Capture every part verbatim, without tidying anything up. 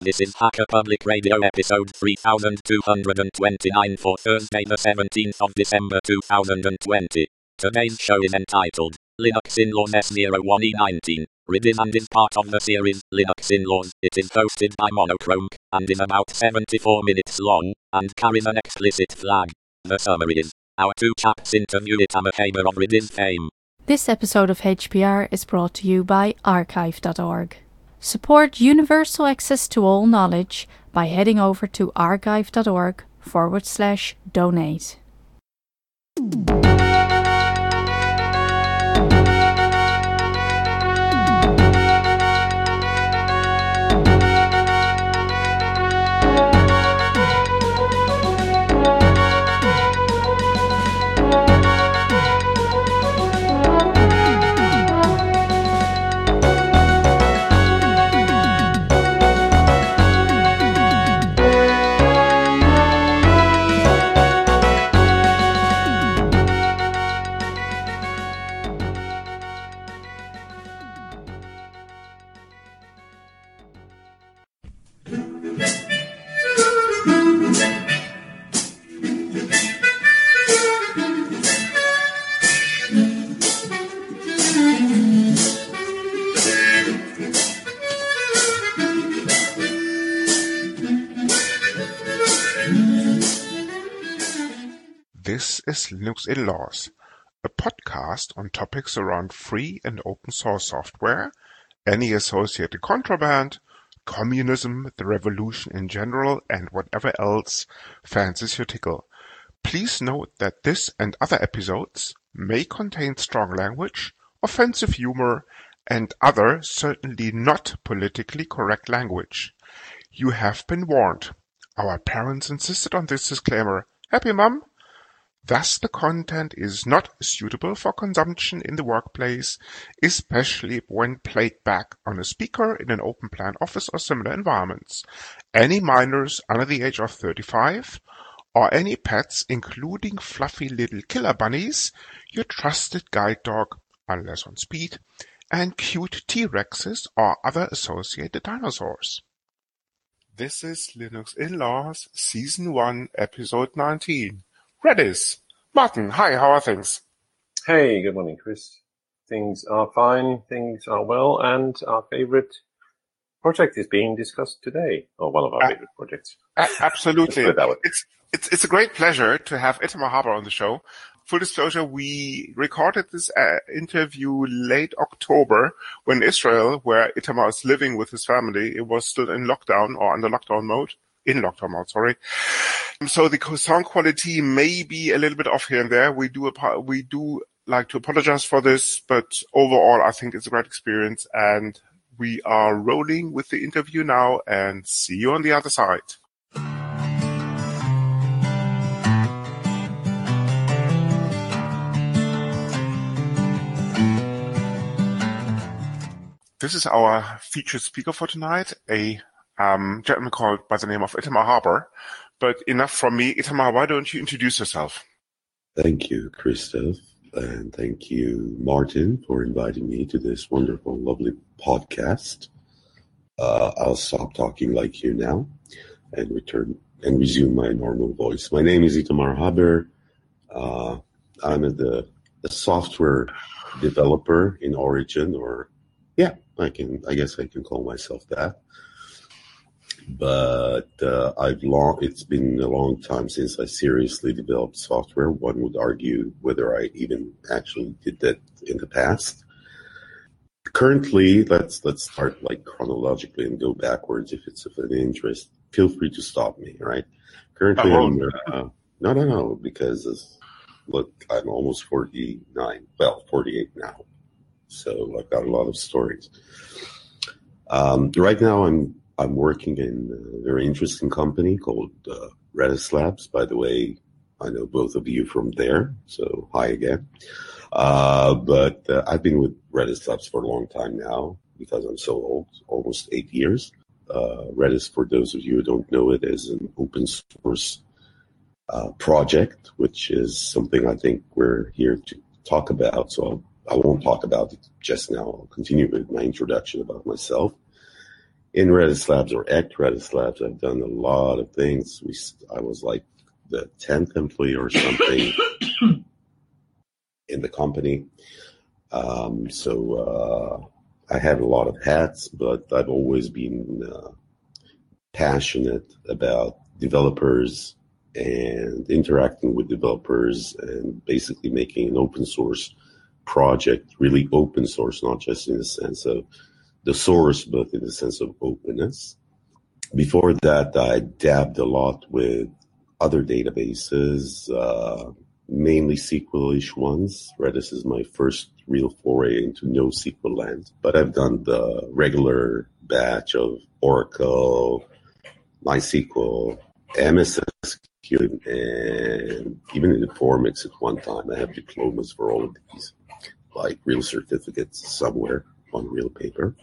This is Hacker Public Radio episode three thousand two hundred twenty-nine for Thursday the seventeenth of December two thousand twenty. Today's show is entitled Linux In-Laws S zero one E nineteen. Redis and is part of the series Linux In-Laws. It is hosted by Monochrome and is about seventy-four minutes long and carries an explicit flag. The summary is: our two chaps interview Itamar Haber of Redis fame. This episode of H P R is brought to you by archive dot org. Support universal access to all knowledge by heading over to archive dot org forward slash donate. This is Linux In-Laws, a podcast on topics around free and open source software, any associated contraband, communism, the revolution in general, and whatever else fancies your tickle. Please note that this and other episodes may contain strong language, offensive humor, and other certainly not politically correct language. You have been warned. Our parents insisted on this disclaimer. Happy, Mum? Thus, the content is not suitable for consumption in the workplace, especially when played back on a speaker in an open plan office or similar environments. Any minors under the age of thirty-five, or any pets, including fluffy little killer bunnies, your trusted guide dog, unless on speed, and cute T-Rexes or other associated dinosaurs. This is Linux In-Laws, Season one, Episode nineteen. Redis. Martin, hi, how are things? Hey, good morning, Chris. Things are fine, things are well, and our favorite project is being discussed today, or one of our uh, favorite projects. Uh, absolutely. Let's put it that way. It's, it's, it's a great pleasure to have Itamar Haber on the show. Full disclosure, we recorded this uh, interview late October when Israel, where Itamar is living with his family, it was still in lockdown or under lockdown mode. In lockdown mode, sorry. So the sound quality may be a little bit off here and there. We do we do like to apologize for this, but overall, I think it's a great experience, and we are rolling with the interview now. And see you on the other side. This is our featured speaker for tonight, a Um, gentleman called by the name of Itamar Haber. But enough from me. Itamar, why don't you introduce yourself? Thank you, Christoph, and thank you, Martin, for inviting me to this wonderful, lovely podcast. Uh, I'll stop talking like you now and return and resume my normal voice. My name is Itamar Haber. Uh, I'm a, the, the software developer in Origin, or yeah, I can. I guess I can call myself that. But uh, I've long, it's been a long time since I seriously developed software. One would argue whether I even actually did that in the past. Currently, let's let's start like chronologically and go backwards if it's of an interest. Feel free to stop me, right? Currently, I'm, uh, no, no, no, because look, I'm almost forty-nine, well, forty-eight now. So I've got a lot of stories. Um, right now, I'm I'm working in a very interesting company called uh, Redis Labs. By the way, I know both of you from there, so hi again. Uh, but uh, I've been with Redis Labs for a long time now because I'm so old, almost eight years. Uh, Redis, for those of you who don't know it, is an open source uh, project, which is something I think we're here to talk about. So I'll, I won't talk about it just now. I'll continue with my introduction about myself. in Redis Labs or at Redis Labs, I've done a lot of things. We, I was like the tenth employee or something in the company. Um, so uh, I had a lot of hats, but I've always been uh, passionate about developers and interacting with developers and basically making an open source project really open source, not just in the sense of the source, but in the sense of openness. Before that, I dabbed a lot with other databases, uh, mainly S Q L-ish ones. Redis is my first real foray into NoSQL land, but I've done the regular batch of Oracle, MySQL, M S S Q, and even in Informix at one time. I have diplomas for all of these, like real certificates somewhere on real paper.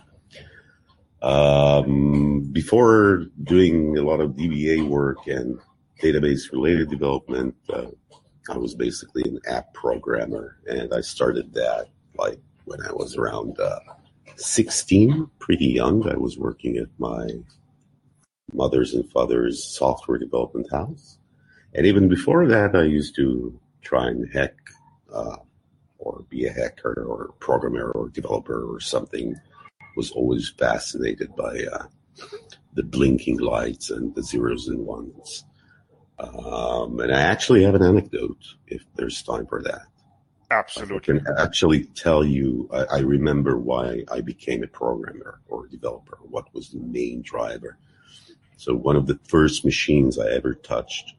Um, before doing a lot of D B A work and database-related development, uh, I was basically an app programmer, and I started that like when I was around uh, sixteen, pretty young. I was working at my mother's and father's software development house. And even before that, I used to try and hack uh, or be a hacker or programmer or developer or something. Was always fascinated by uh, the blinking lights and the zeros and ones. Um, and I actually have an anecdote if there's time for that. Absolutely. I can actually tell you, I, I remember why I became a programmer or a developer, what was the main driver. So one of the first machines I ever touched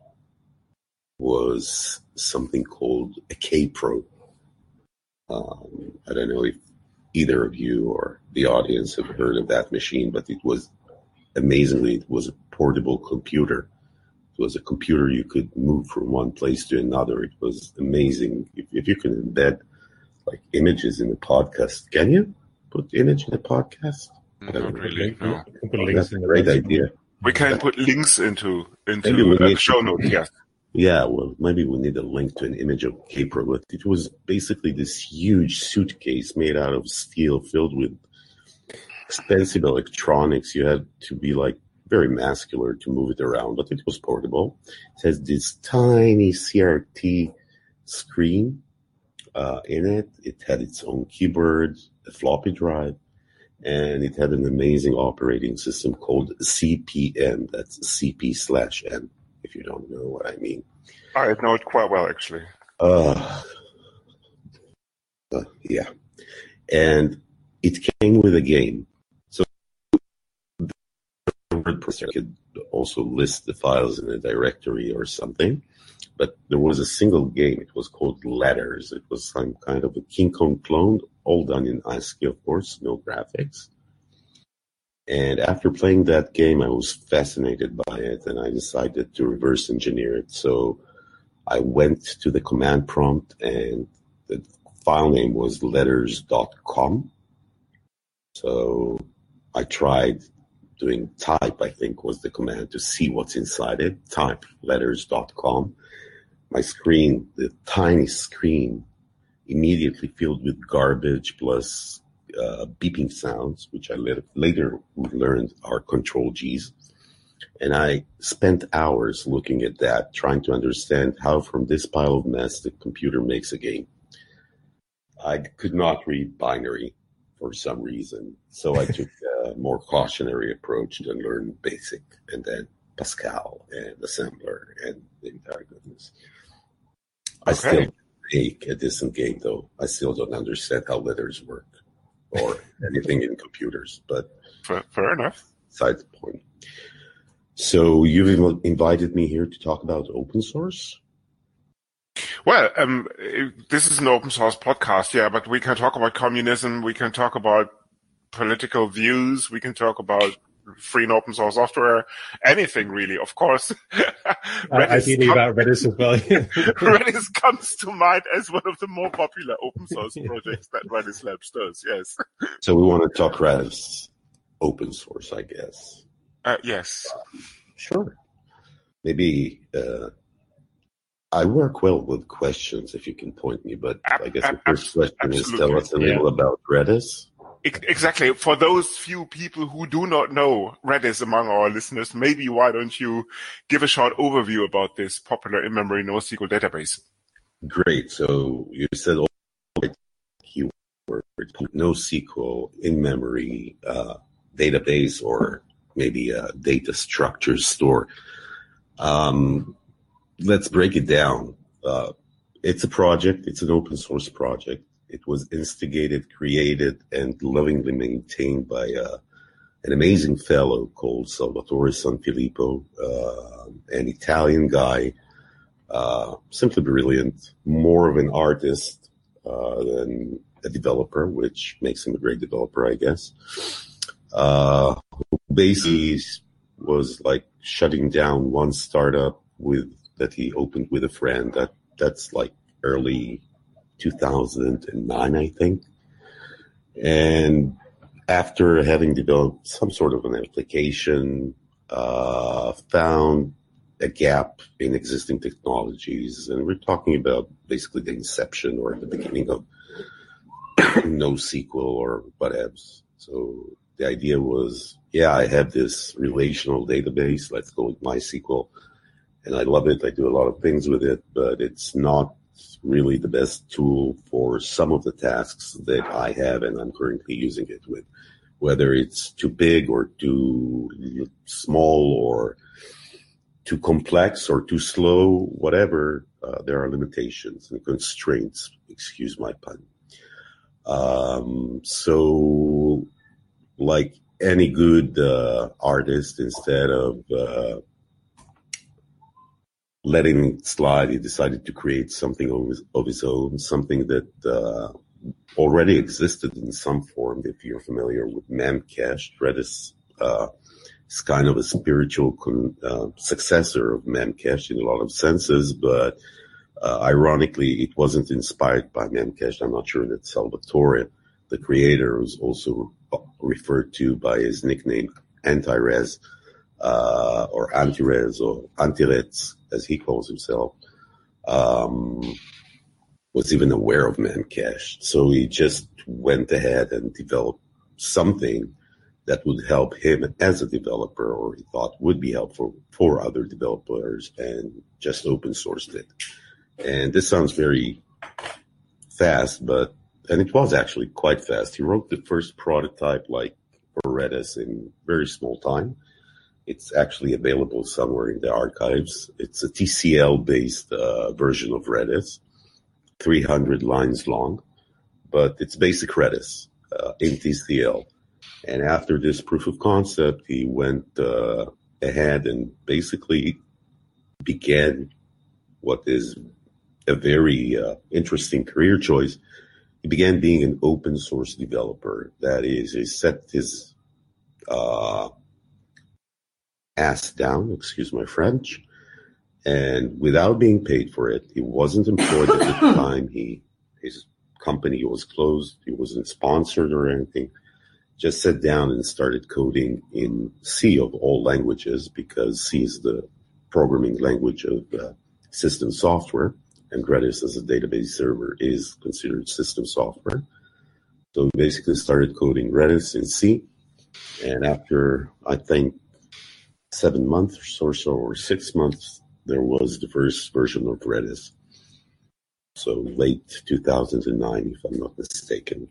was something called a K-Pro. Um, I don't know if either of you or the audience have heard of that machine, but it was amazingly, it was a portable computer. It was a computer you could move from one place to another. It was amazing. If, if you can embed like images in a podcast, can you put image in a podcast? Not really, no. That's a great idea. We can put links into into Maybe we uh, need show to- notes, yes. Yeah, well, maybe we need a link to an image of K-Pro, but it was basically this huge suitcase made out of steel filled with expensive electronics. You had to be like very muscular to move it around, but it was portable. It has this tiny C R T screen uh, in it. It had its own keyboard, a floppy drive, and it had an amazing operating system called C P N. That's C P slash N. If you don't know what I mean. I know it quite well, actually. Uh, uh, yeah. And it came with a game. So the WordPress could also list the files in a directory or something. But there was a single game. It was called Letters. It was some kind of a King Kong clone, all done in ASCII, of course, no graphics. And after playing that game, I was fascinated by it, and I decided to reverse engineer it. So I went to the command prompt, and the file name was letters dot com. So I tried doing type, I think was the command, to see what's inside it. Type letters dot com. My screen, the tiny screen, immediately filled with garbage plus Uh, beeping sounds, which I later learned are control G's. And I spent hours looking at that, trying to understand how from this pile of mess the computer makes a game. I could not read binary for some reason, so I took a more cautionary approach and learned BASIC, and then Pascal and assembler and the entire goodness. I Okay. still make a decent game, though. I still don't understand how letters work or anything in computers, but Fair, fair enough. side the point. So you've inv- invited me here to talk about open source? Well, um, this is an open source podcast, yeah, but we can talk about communism, we can talk about political views, we can talk about free and open source software, anything really, of course. Uh, ideally com- about Redis as well. Redis comes to mind as one of the more popular open source projects that Redis Labs does, yes. So we want to talk Redis open source, I guess. Uh, yes. Sure. Maybe uh, I work well with questions if you can point me, but Ab- I guess the ab- first question is absolutely. tell us a little Yeah. about Redis. Exactly. For those few people who do not know Redis among our listeners, maybe why don't you give a short overview about this popular in-memory NoSQL database? Great. So you said all the keywords, NoSQL in-memory uh, database, or maybe a data structure store. Um, let's break it down. Uh, it's a project. It's an open source project. It was instigated, created, and lovingly maintained by uh, an amazing fellow called Salvatore Sanfilippo, uh, an Italian guy, uh, simply brilliant, more of an artist uh, than a developer, which makes him a great developer, I guess. Uh, who basically was like shutting down one startup with that he opened with a friend. That that's like early two thousand nine, I think. And after having developed some sort of an application, uh, found a gap in existing technologies. And we're talking about basically the inception or the beginning of NoSQL or whatevs. So the idea was, yeah, I have this relational database. Let's go with MySQL. And I love it. I do a lot of things with it, but it's not really the best tool for some of the tasks that I have and I'm currently using it with. Whether it's too big or too small or too complex or too slow, whatever, uh, there are limitations and constraints, excuse my pun. Um, so like any good uh, artist, instead of uh, letting it slide, he decided to create something of his, of his own, something that uh, already existed in some form. If you're familiar with Memcache, Redis uh, is kind of a spiritual con- uh, successor of Memcache in a lot of senses, but uh, ironically, it wasn't inspired by Memcache. I'm not sure that Salvatore, the creator, was also referred to by his nickname Antirez, uh, or Antirez, or Antirez, as he calls himself, um, was even aware of Memcache. So he just went ahead and developed something that would help him as a developer, or he thought would be helpful for other developers, and just open sourced it. And this sounds very fast, but, and it was actually quite fast. He wrote the first prototype like for Redis in very small time. It's actually available somewhere in the archives. It's a T C L-based uh, version of Redis, three hundred lines long, but it's basic Redis uh, in T C L. And after this proof of concept, he went uh, ahead and basically began what is a very uh, interesting career choice. He began being an open source developer. That is, he set his uh, ass down, excuse my French, and without being paid for it, he wasn't employed at the time. He, his company was closed. He wasn't sponsored or anything. Just sat down and started coding in C of all languages, because C is the programming language of uh, system software, and Redis as a database server is considered system software. So he basically started coding Redis in C, and after, I think, seven months or so, or six months, there was the first version of Redis. So late two thousand nine, if I'm not mistaken.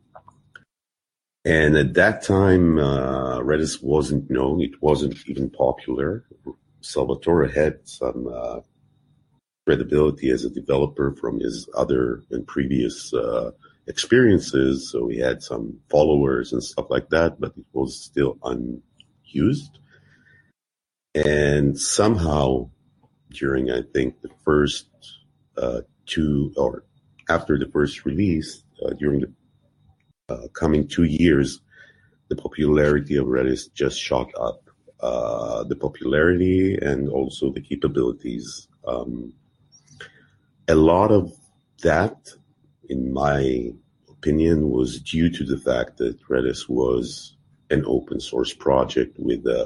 And at that time, uh, Redis wasn't known. It wasn't even popular. Salvatore had some uh, credibility as a developer from his other and previous uh, experiences. So he had some followers and stuff like that, but it was still unused. And somehow, during, I think, the first uh, two, or after the first release, uh, during the Uh, coming two years, the popularity of Redis just shot up. Uh, the popularity and also the capabilities. Um, a lot of that, in my opinion, was due to the fact that Redis was an open source project with a,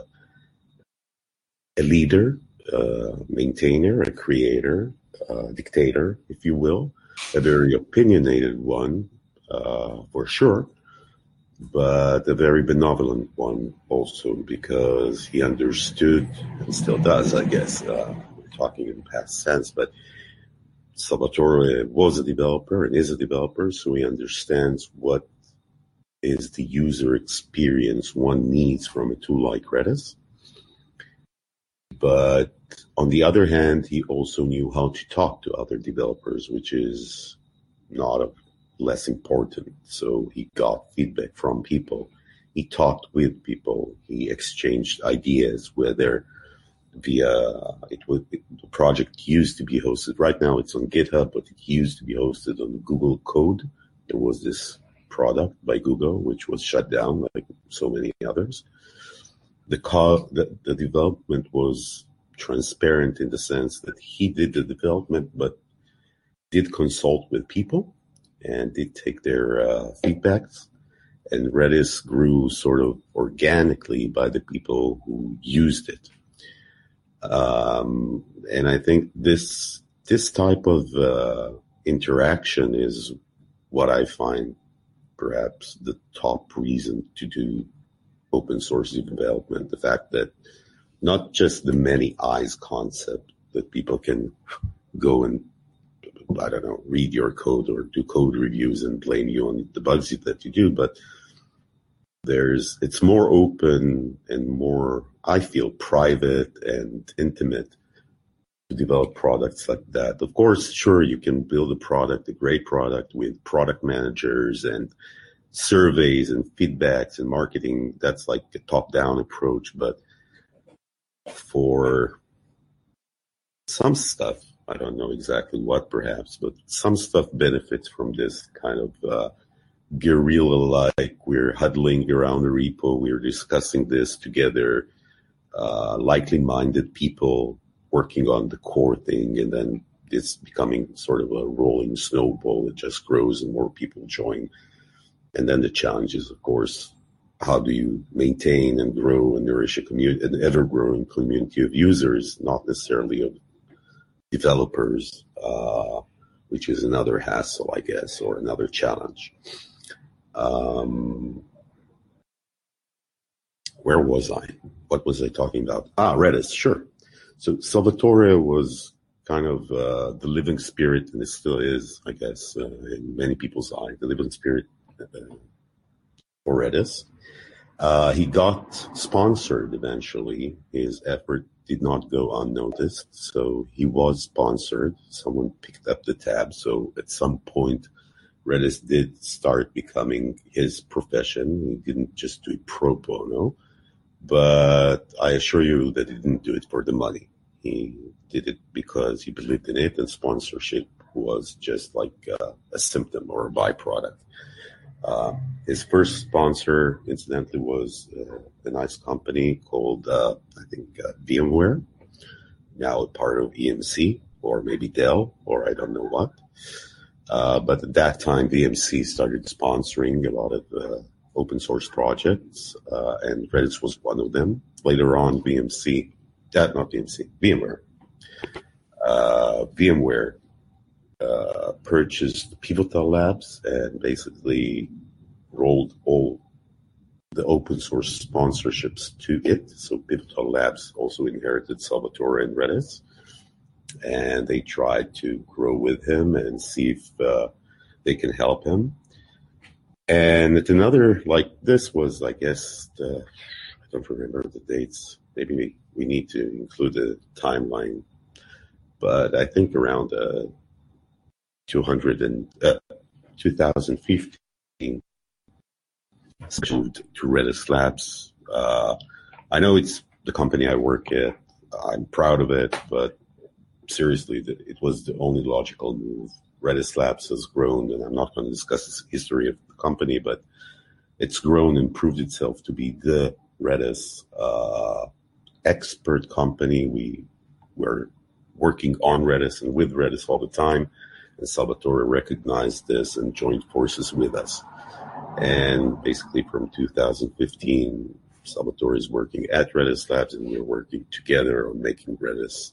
a leader, a maintainer, a creator, a dictator, if you will, a very opinionated one. Uh, for sure, but a very benevolent one also, because he understood, and still does, I guess, uh, we're talking in past tense, but Salvatore was a developer and is a developer, so he understands what is the user experience one needs from a tool like Redis. But on the other hand, he also knew how to talk to other developers, which is not a less important. So he got feedback from people. He talked with people. He exchanged ideas, whether via it was it, the project used to be hosted. Right now it's on GitHub, but it used to be hosted on Google Code. There was this product by Google which was shut down, like so many others. The co- the, the development was transparent in the sense that he did the development, but did consult with people and did take their uh, feedbacks. And Redis grew sort of organically by the people who used it. Um, and I think this this type of uh, interaction is what I find perhaps the top reason to do open source development. The fact that not just the many eyes concept that people can go and, I don't know, read your code or do code reviews and blame you on the bugs that you do, but there's it's more open and more, I feel, private and intimate to develop products like that. Of course, sure, you can build a product, a great product with product managers and surveys and feedbacks and marketing. That's like a top-down approach. But for some stuff, I don't know exactly what perhaps, but some stuff benefits from this kind of uh, guerrilla-like, we're huddling around a repo, we're discussing this together, uh, likely-minded people working on the core thing, and then it's becoming sort of a rolling snowball. It just grows and more people join. And then the challenge is, of course, how do you maintain and grow and nourish a community, an ever-growing community of users, not necessarily of developers, uh, which is another hassle, I guess, or another challenge. Um, where was I? What was I talking about? Ah, Redis, sure. So Salvatore was kind of uh, the living spirit, and it still is, I guess, uh, in many people's eye, the living spirit uh, for Redis. Uh, he got sponsored eventually. His effort did not go unnoticed, so he was sponsored. Someone picked up the tab, so at some point, Redis did start becoming his profession. He didn't just do it pro bono, but I assure you that he didn't do it for the money. He did it because he believed in it, and sponsorship was just like uh, a symptom or a byproduct. Uh, his first sponsor, incidentally, was uh, a nice company called, uh, I think, uh, VMware, now a part of E M C, or maybe Dell, or I don't know what. Uh, but at that time, V M C started sponsoring a lot of uh, open source projects, uh, and Redis was one of them. Later on, V M C, uh, not V M C, VMware. Uh, VMware uh, purchased Pivotal Labs and basically rolled all the open source sponsorships to it. So Pivotal Labs also inherited Salvatore and Redis. And they tried to grow with him and see if uh, they can help him. And at another, like this was, I guess, the, I don't remember the dates. Maybe we, we need to include a timeline. But I think around uh, two hundred and, uh, two thousand fifteen, to, to Redis Labs. Uh, I know it's the company I work at. I'm proud of it, but seriously, it was the only logical move. Redis Labs has grown, and I'm not going to discuss the history of the company, but it's grown and proved itself to be the Redis uh, expert company. We were working on Redis and with Redis all the time, and Salvatore recognized this and joined forces with us. And basically from two thousand fifteen, Salvatore is working at Redis Labs, and we're working together on making Redis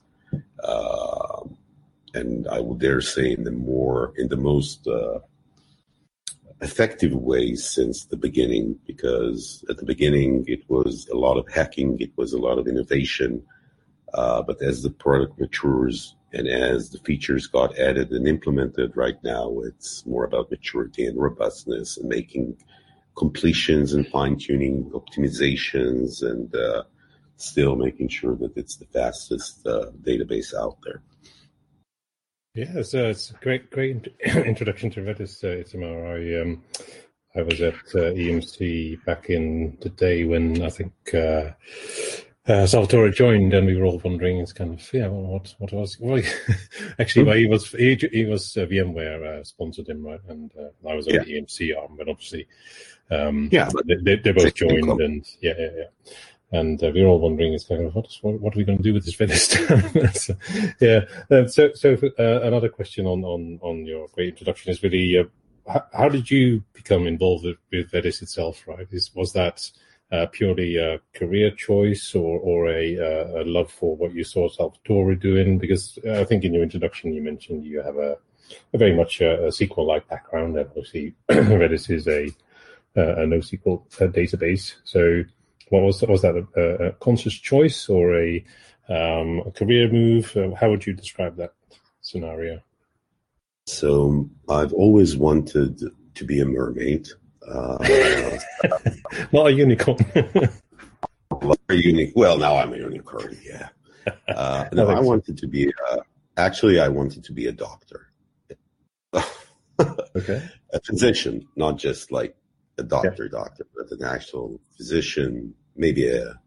Uh, and I would dare say in the more, in the most uh, effective ways since the beginning, because at the beginning it was a lot of hacking, it was a lot of innovation. Uh, but as the product matures and as the features got added and implemented, right now it's more about maturity and robustness and making completions and fine-tuning optimizations and uh, still making sure that it's the fastest uh, database out there. Yeah, so it's a great, great introduction to Redis, uh, Itamar. I um, I was at uh, E M C back in the day when I think uh, uh, Salvatore joined, and we were all wondering, it's kind of, yeah, well, what what was well, actually, well, he was he, he was uh, VMware uh, sponsored him, right, and uh, I was on yeah. the E M C arm, but obviously, um, yeah, but they, they both joined, and yeah, yeah, yeah. And uh, we were all wondering, it's kind of, what, what are we going to do with this Redis? so, yeah. Um, so, so uh, another question on, on, on your great introduction is really, uh, how, how did you become involved with, with Redis itself? Right? Is was that uh, purely a career choice, or or a, uh, a love for what you saw Salvatore doing? Because uh, I think in your introduction you mentioned you have a, a very much a, a S Q L-like background, and obviously Redis is a a NoSQL database. So, What was was that a, a conscious choice or a, um, a career move? Uh, how would you describe that scenario? So I've always wanted to be a mermaid. Uh, Not a unicorn. a uni- well, now I'm a unicorn. Yeah. Uh, no, I wanted to be. Uh, actually, I wanted to be a doctor. Okay. A physician, not just like a doctor, yeah. doctor, but an actual physician, maybe a,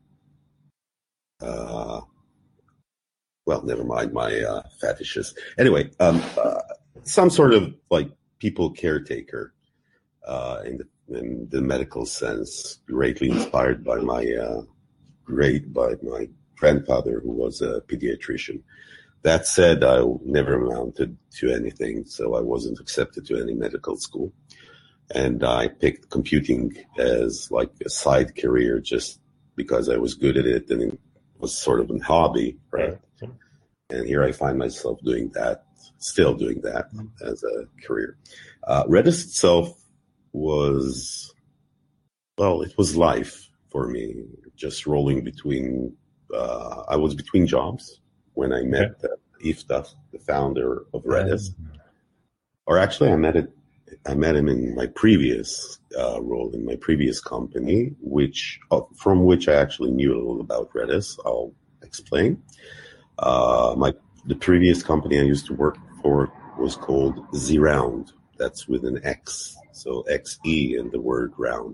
uh, well, never mind my uh, fetishes. Anyway, um, uh, some sort of like people caretaker uh, in, the, in the medical sense, greatly inspired by my uh, great by my grandfather, who was a pediatrician. That said, I never amounted to anything, so I wasn't accepted to any medical school. And I picked computing as like a side career just because I was good at it and it was sort of a hobby, right? right. And here I find myself doing that, still doing that mm-hmm. as a career. Uh, Redis itself was, well, it was life for me, just rolling between, uh, I was between jobs when I met okay. uh, Yiftach, the founder of Redis. Mm-hmm. Or actually I met it I met him in my previous uh, role in my previous company, which uh, from which I actually knew a little about Redis. I'll explain. Uh, my the previous company I used to work for was called Z-Round. That's with an X, so X E in the word round.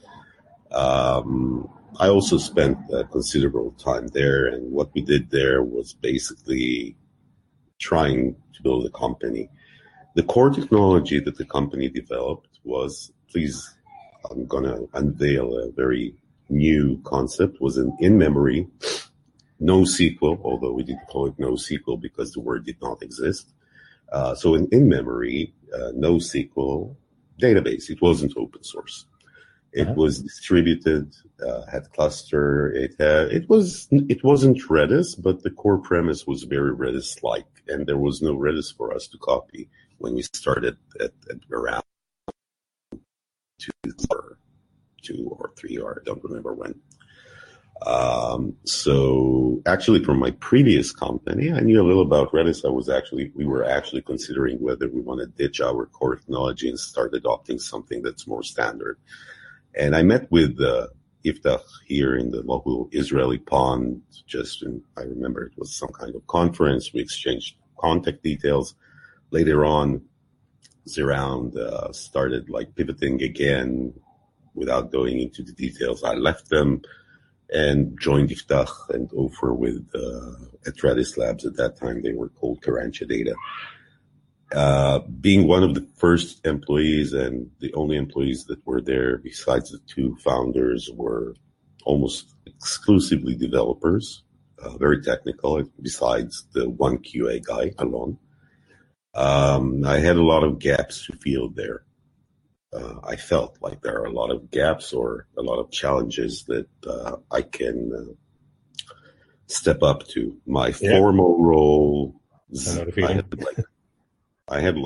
Um, I also spent a considerable time there, and what we did there was basically trying to build a company. The core technology that the company developed was, please, I'm going to unveil a very new concept, was an in-memory NoSQL, although we didn't call it NoSQL because the word did not exist. Uh, so an in-memory uh, NoSQL database. It wasn't open source. It uh-huh. was distributed, uh, had cluster. It had, it was, it wasn't Redis, but the core premise was very Redis-like, and there was no Redis for us to copy when we started at, at around two or two or three, or I don't remember when. Um, so actually from my previous company, I knew a little about Redis. I was actually, we were actually considering whether we want to ditch our core technology and start adopting something that's more standard. And I met with uh, Yiftach here in the local Israeli pond. Just in, I remember it was some kind of conference. We exchanged contact details. Later on, Z-Round uh, started like pivoting again without going into the details. I left them and joined Yiftach and Ofer with uh, at Redis Labs. At that time, they were called Karancha Data. Uh, being one of the first employees and the only employees that were there besides the two founders were almost exclusively developers, uh, very technical, besides the one Q A guy alone. Um, I had a lot of gaps to fill there. Uh, I felt like there are a lot of gaps or a lot of challenges that uh, I can uh, step up to. My yeah. formal role, I, I had like I had like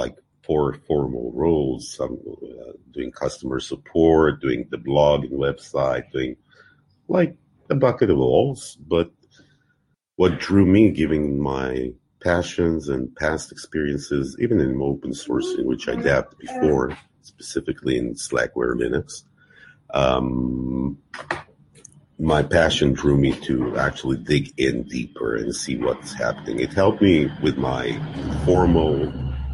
four formal roles. I'm uh, doing customer support, doing the blog and website, doing like a bucket of alls. But what drew me, given my passions and past experiences, even in open source, in which I dabbed before, specifically in Slackware Linux, um, my passion drew me to actually dig in deeper and see what's happening. It helped me with my formal,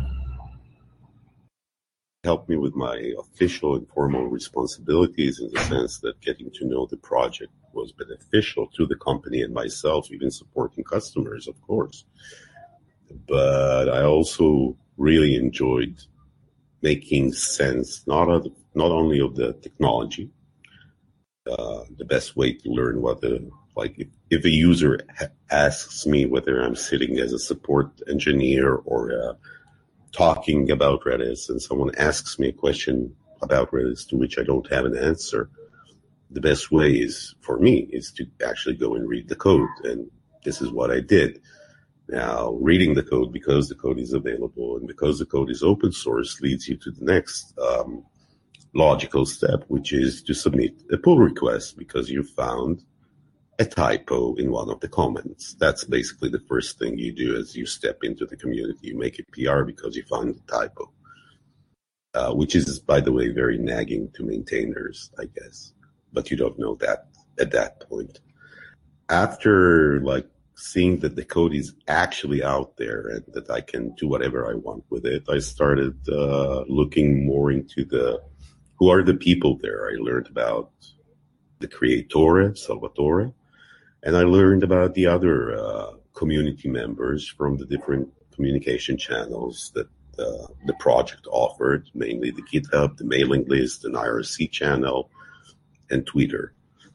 helped me with my official and formal responsibilities, in the sense that getting to know the project was beneficial to the company and myself, even supporting customers, of course. But I also really enjoyed making sense, not of, not only of the technology. Uh, the best way to learn what the, like if, if a user ha- asks me whether I'm sitting as a support engineer or uh, talking about Redis, and someone asks me a question about Redis to which I don't have an answer, the best way is, for me, is to actually go and read the code. And this is what I did. Now, reading the code, because the code is available and because the code is open source, leads you to the next um, logical step, which is to submit a pull request because you found a typo in one of the comments. That's basically the first thing you do as you step into the community. You make a P R because you found a typo, uh, which is, by the way, very nagging to maintainers, I guess. But you don't know that at that point. After, like, seeing that the code is actually out there and that I can do whatever I want with it, I started uh, looking more into the who are the people there. I learned about the creatore, Salvatore, and I learned about the other uh, community members from the different communication channels that uh, the project offered, mainly the GitHub, the mailing list, an I R C channel, and Twitter.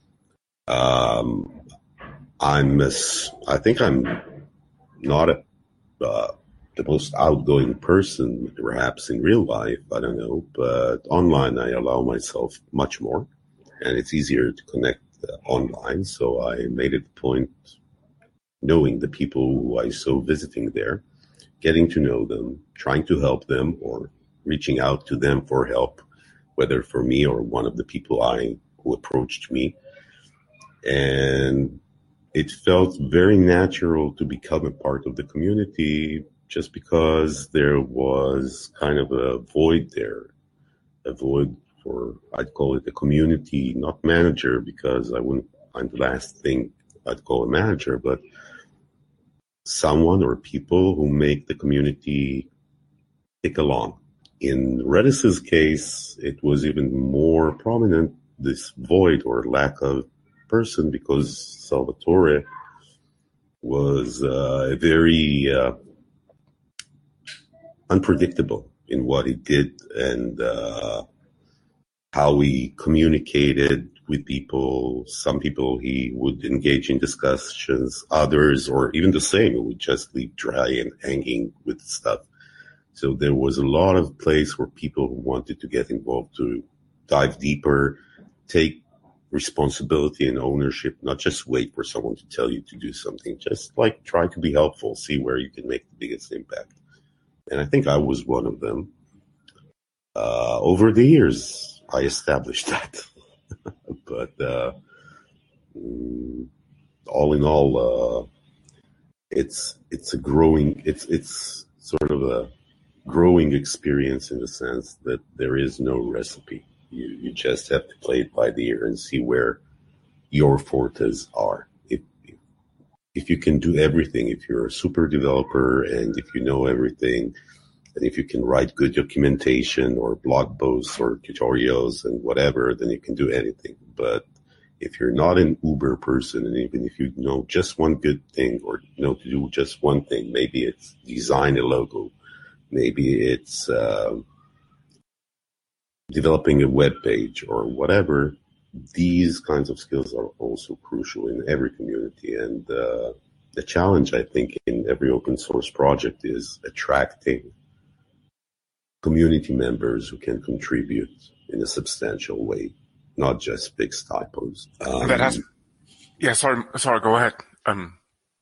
Um, I'm, a, I think I'm not a, uh, the most outgoing person, perhaps in real life, I don't know, but online I allow myself much more, and it's easier to connect uh, online. So I made it a point, knowing the people who I saw visiting there, getting to know them, trying to help them, or reaching out to them for help, whether for me or one of the people I who approached me. And it felt very natural to become a part of the community, just because there was kind of a void there, a void for, I'd call it a community, not manager, because I wouldn't, I'm the last thing I'd call a manager, but someone or people who make the community tick along. In Redis's case, it was even more prominent, this void or lack of person, because Salvatore was uh, very uh, unpredictable in what he did and uh, how he communicated with people. Some people he would engage in discussions, others, or even the same, he would just leave dry and hanging with stuff. So there was a lot of place where people who wanted to get involved to dive deeper, take responsibility and ownership, not just wait for someone to tell you to do something, just like try to be helpful, see where you can make the biggest impact. And I think I was one of them. Uh, over the years, I established that. But uh, all in all, uh, it's it's a growing, it's it's sort of a growing experience in the sense that there is no recipe. You you just have to play it by the ear and see where your fortes are. If if you can do everything, if you're a super developer and if you know everything, and if you can write good documentation or blog posts or tutorials and whatever, then you can do anything. But if you're not an uber person, and even if you know just one good thing or know to do just one thing, maybe it's design a logo, maybe it's uh, developing a web page or whatever, these kinds of skills are also crucial in every community. And uh, the challenge, I think, in every open source project is attracting community members who can contribute in a substantial way, not just fix typos. Um, that has, yeah, sorry, sorry, go ahead. Um,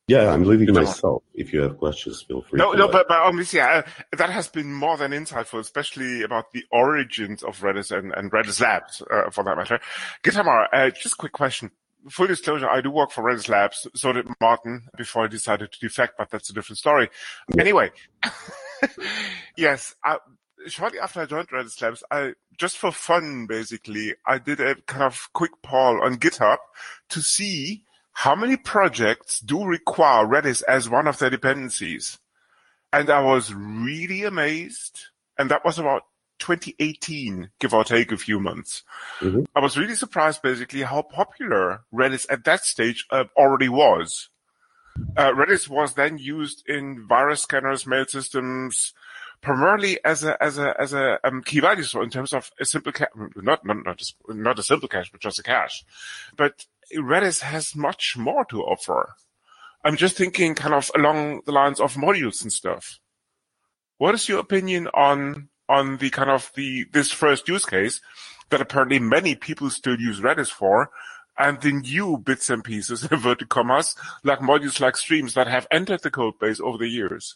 Yeah, I'm leaving Githamar. myself. If you have questions, feel free. No, to no, let- but, but obviously, uh, that has been more than insightful, especially about the origins of Redis and, and Redis Labs, uh, for that matter. Githamar, uh, just a quick question. Full disclosure, I do work for Redis Labs. So did Martin before I decided to defect, but that's a different story. Yeah. Anyway, yes, I, shortly after I joined Redis Labs, I just for fun, basically, I did a kind of quick poll on GitHub to see how many projects do require Redis as one of their dependencies. And I was really amazed. And that was about twenty eighteen, give or take a few months. Mm-hmm. I was really surprised, basically, how popular Redis at that stage uh, already was. Uh, Redis was then used in virus scanners, mail systems, primarily as a as a as a um, key value store in terms of a simple cache, not not not a, not a simple cache, but just a cache. But Redis has much more to offer. I'm just thinking kind of along the lines of modules and stuff. What is your opinion on on the kind of the this first use case that apparently many people still use Redis for, and the new bits and pieces, inverted commas, like modules like streams that have entered the code base over the years?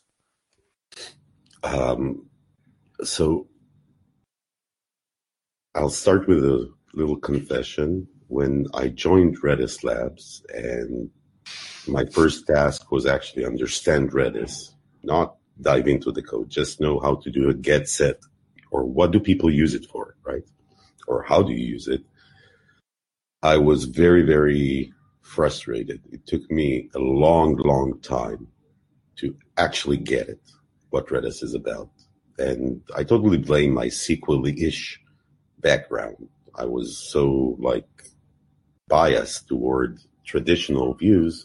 Um, so I'll start with a little confession. When I joined Redis Labs, and my first task was actually understand Redis, not dive into the code, just know how to do a get set, or what do people use it for, right? Or how do you use it? I was very, very frustrated. It took me a long, long time to actually get it, what Redis is about. And I totally blame my S Q L-ish background. I was so like biased toward traditional views,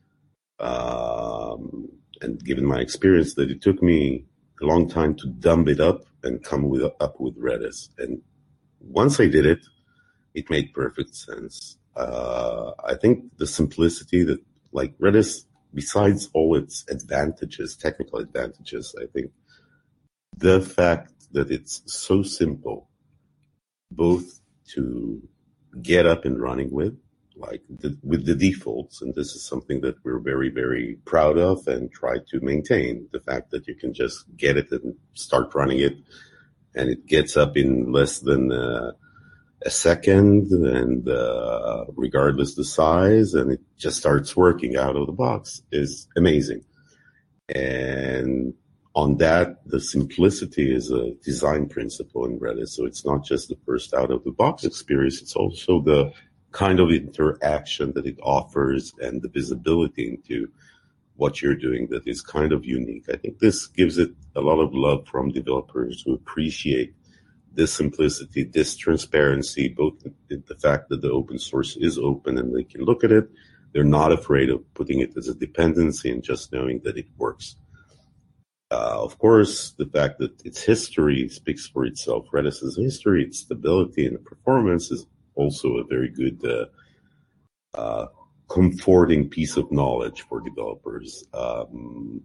um, and given my experience, that it took me a long time to dumb it up and come with up with Redis. And once I did it, it made perfect sense. Uh, I think the simplicity that, like Redis, besides all its advantages, technical advantages, I think the fact that it's so simple, both to get up and running with, like the, with the defaults, and this is something that we're very, very proud of and try to maintain, the fact that you can just get it and start running it, and it gets up in less than uh, a second, and uh, regardless the size, and it just starts working out of the box, is amazing. And on that, the simplicity is a design principle in Redis. So it's not just the first out-of-the-box experience, it's also the kind of interaction that it offers and the visibility into what you're doing that is kind of unique. I think this gives it a lot of love from developers who appreciate this simplicity, this transparency, both in the fact that the open source is open and they can look at it. They're not afraid of putting it as a dependency and just knowing that it works. Uh, of course, the fact that its history speaks for itself. Redis's history, its stability and performance is also a very good, uh, uh, comforting piece of knowledge for developers. Um,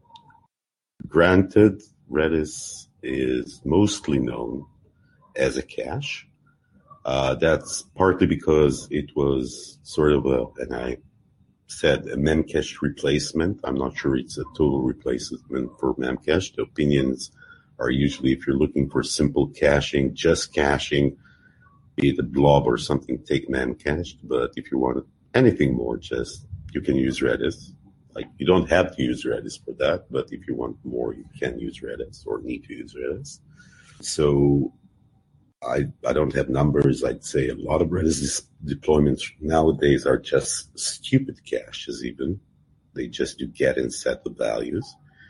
granted, Redis is mostly known as a cache. Uh, that's partly because it was sort of a, and I said a Memcache replacement. I'm not sure it's a total replacement for Memcache. The opinions are usually, if you're looking for simple caching, just caching, be it a blob or something, take Memcache. But if you want anything more, just, you can use Redis. Like, you don't have to use Redis for that, but if you want more, you can use Redis or need to use Redis. So I I don't have numbers. I'd say a lot of Redis deployments nowadays are just stupid caches even. They just do get and set the values.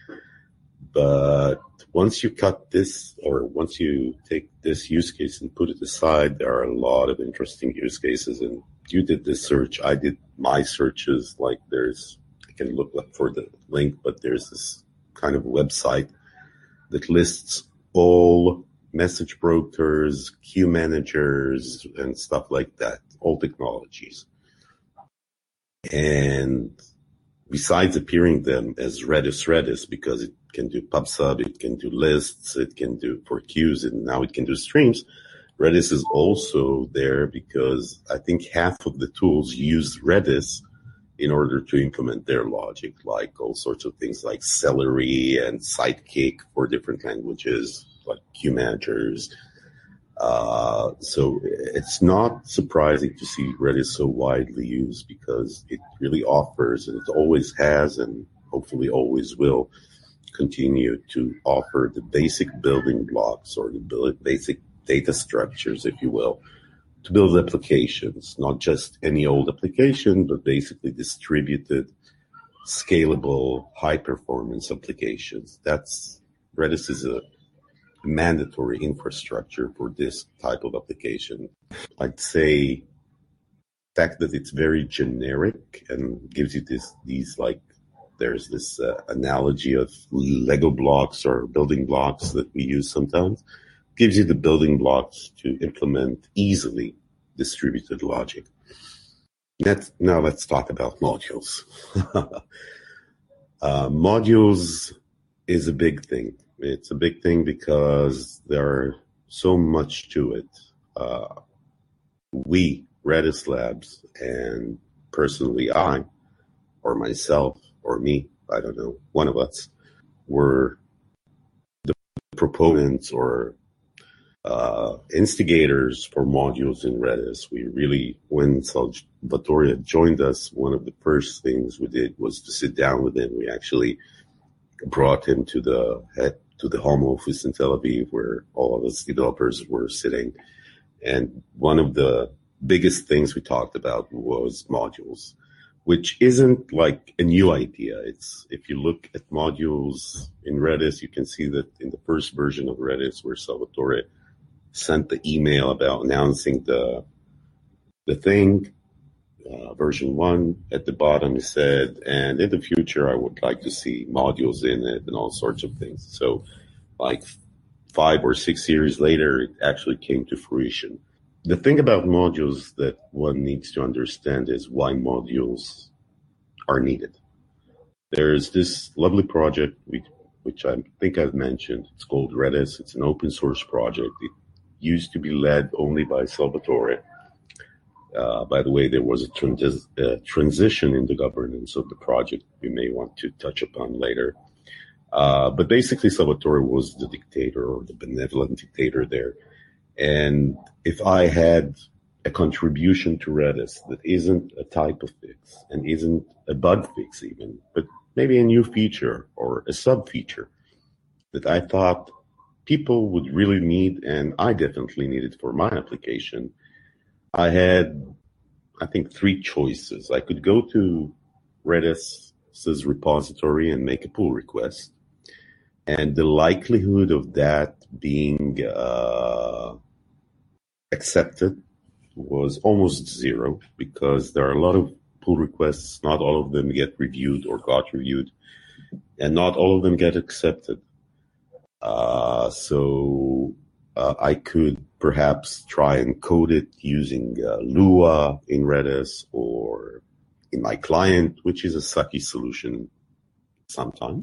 But once you cut this, or once you take this use case and put it aside, there are a lot of interesting use cases. And you did this search. I did my searches. Like, there's, I can look up for the link, but there's this kind of website that lists all message brokers, queue managers, and stuff like that, all technologies. And besides appearing them as Redis Redis, because it can do PubSub, it can do lists, it can do for queues, and now it can do streams, Redis is also there because I think half of the tools use Redis in order to implement their logic, like all sorts of things like Celery and Sidekick for different languages, like queue managers. Uh, so it's not surprising to see Redis so widely used because it really offers, and it always has, and hopefully always will continue to offer the basic building blocks or the basic data structures, if you will, to build applications, not just any old application, but basically distributed, scalable, high-performance applications. That's Redis is a mandatory infrastructure for this type of application. I'd say the fact that it's very generic and gives you this, these like, there's this uh, analogy of Lego blocks or building blocks that we use sometimes, gives you the building blocks to implement easily distributed logic. Let's, now let's talk about modules. uh, modules is a big thing. It's a big thing because there's so much to it. Uh, we, Redis Labs, and personally I, or myself, or me, I don't know, one of us, were the proponents or uh, instigators for modules in Redis. We really, when Salvatore joined us, one of the first things we did was to sit down with him. We actually brought him to the head to the home office in Tel Aviv, where all of us developers were sitting. And one of the biggest things we talked about was modules, which isn't like a new idea. It's, if you look at modules in Redis, you can see that in the first version of Redis, where Salvatore sent the email about announcing the, the thing, Uh, version one, at the bottom he said, and in the future I would like to see modules in it and all sorts of things. So like five or six years later, it actually came to fruition. The thing about modules that one needs to understand is why modules are needed. There's this lovely project, which I think I've mentioned. It's called Redis. It's an open source project. It used to be led only by Salvatore. Uh, by the way, there was a trans- uh, transition in the governance of the project we may want to touch upon later. Uh, but basically, Salvatore was the dictator or the benevolent dictator there. And if I had a contribution to Redis that isn't a type of fix and isn't a bug fix even, but maybe a new feature or a sub-feature that I thought people would really need, and I definitely needed for my application, I had, I think, three choices. I could go to Redis's repository and make a pull request. And the likelihood of that being uh, accepted was almost zero because there are a lot of pull requests. Not all of them get reviewed or got reviewed. And not all of them get accepted. Uh, so uh, I could perhaps try and code it using uh, Lua in Redis or in my client, which is a sucky solution sometimes.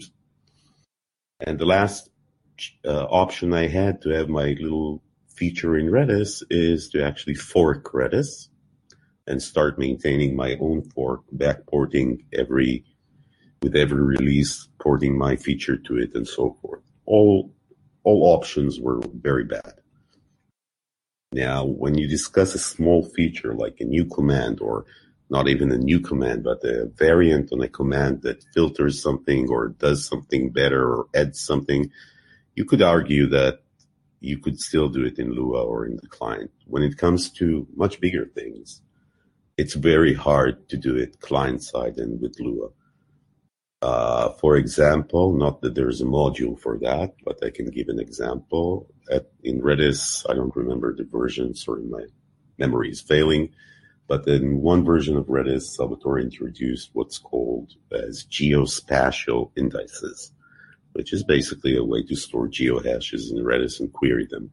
And the last uh, option I had to have my little feature in Redis is to actually fork Redis and start maintaining my own fork, backporting every, with every release, porting my feature to it and so forth. All, all options were very bad. Now, when you discuss a small feature like a new command, or not even a new command, but a variant on a command that filters something or does something better or adds something, you could argue that you could still do it in Lua or in the client. When it comes to much bigger things, it's very hard to do it client-side and with Lua. Uh, for example, not that there's a module for that, but I can give an example. At, in Redis, I don't remember the versions, or my memory is failing, but in one version of Redis, Salvatore introduced what's called as geospatial indices, which is basically a way to store geohashes in Redis and query them.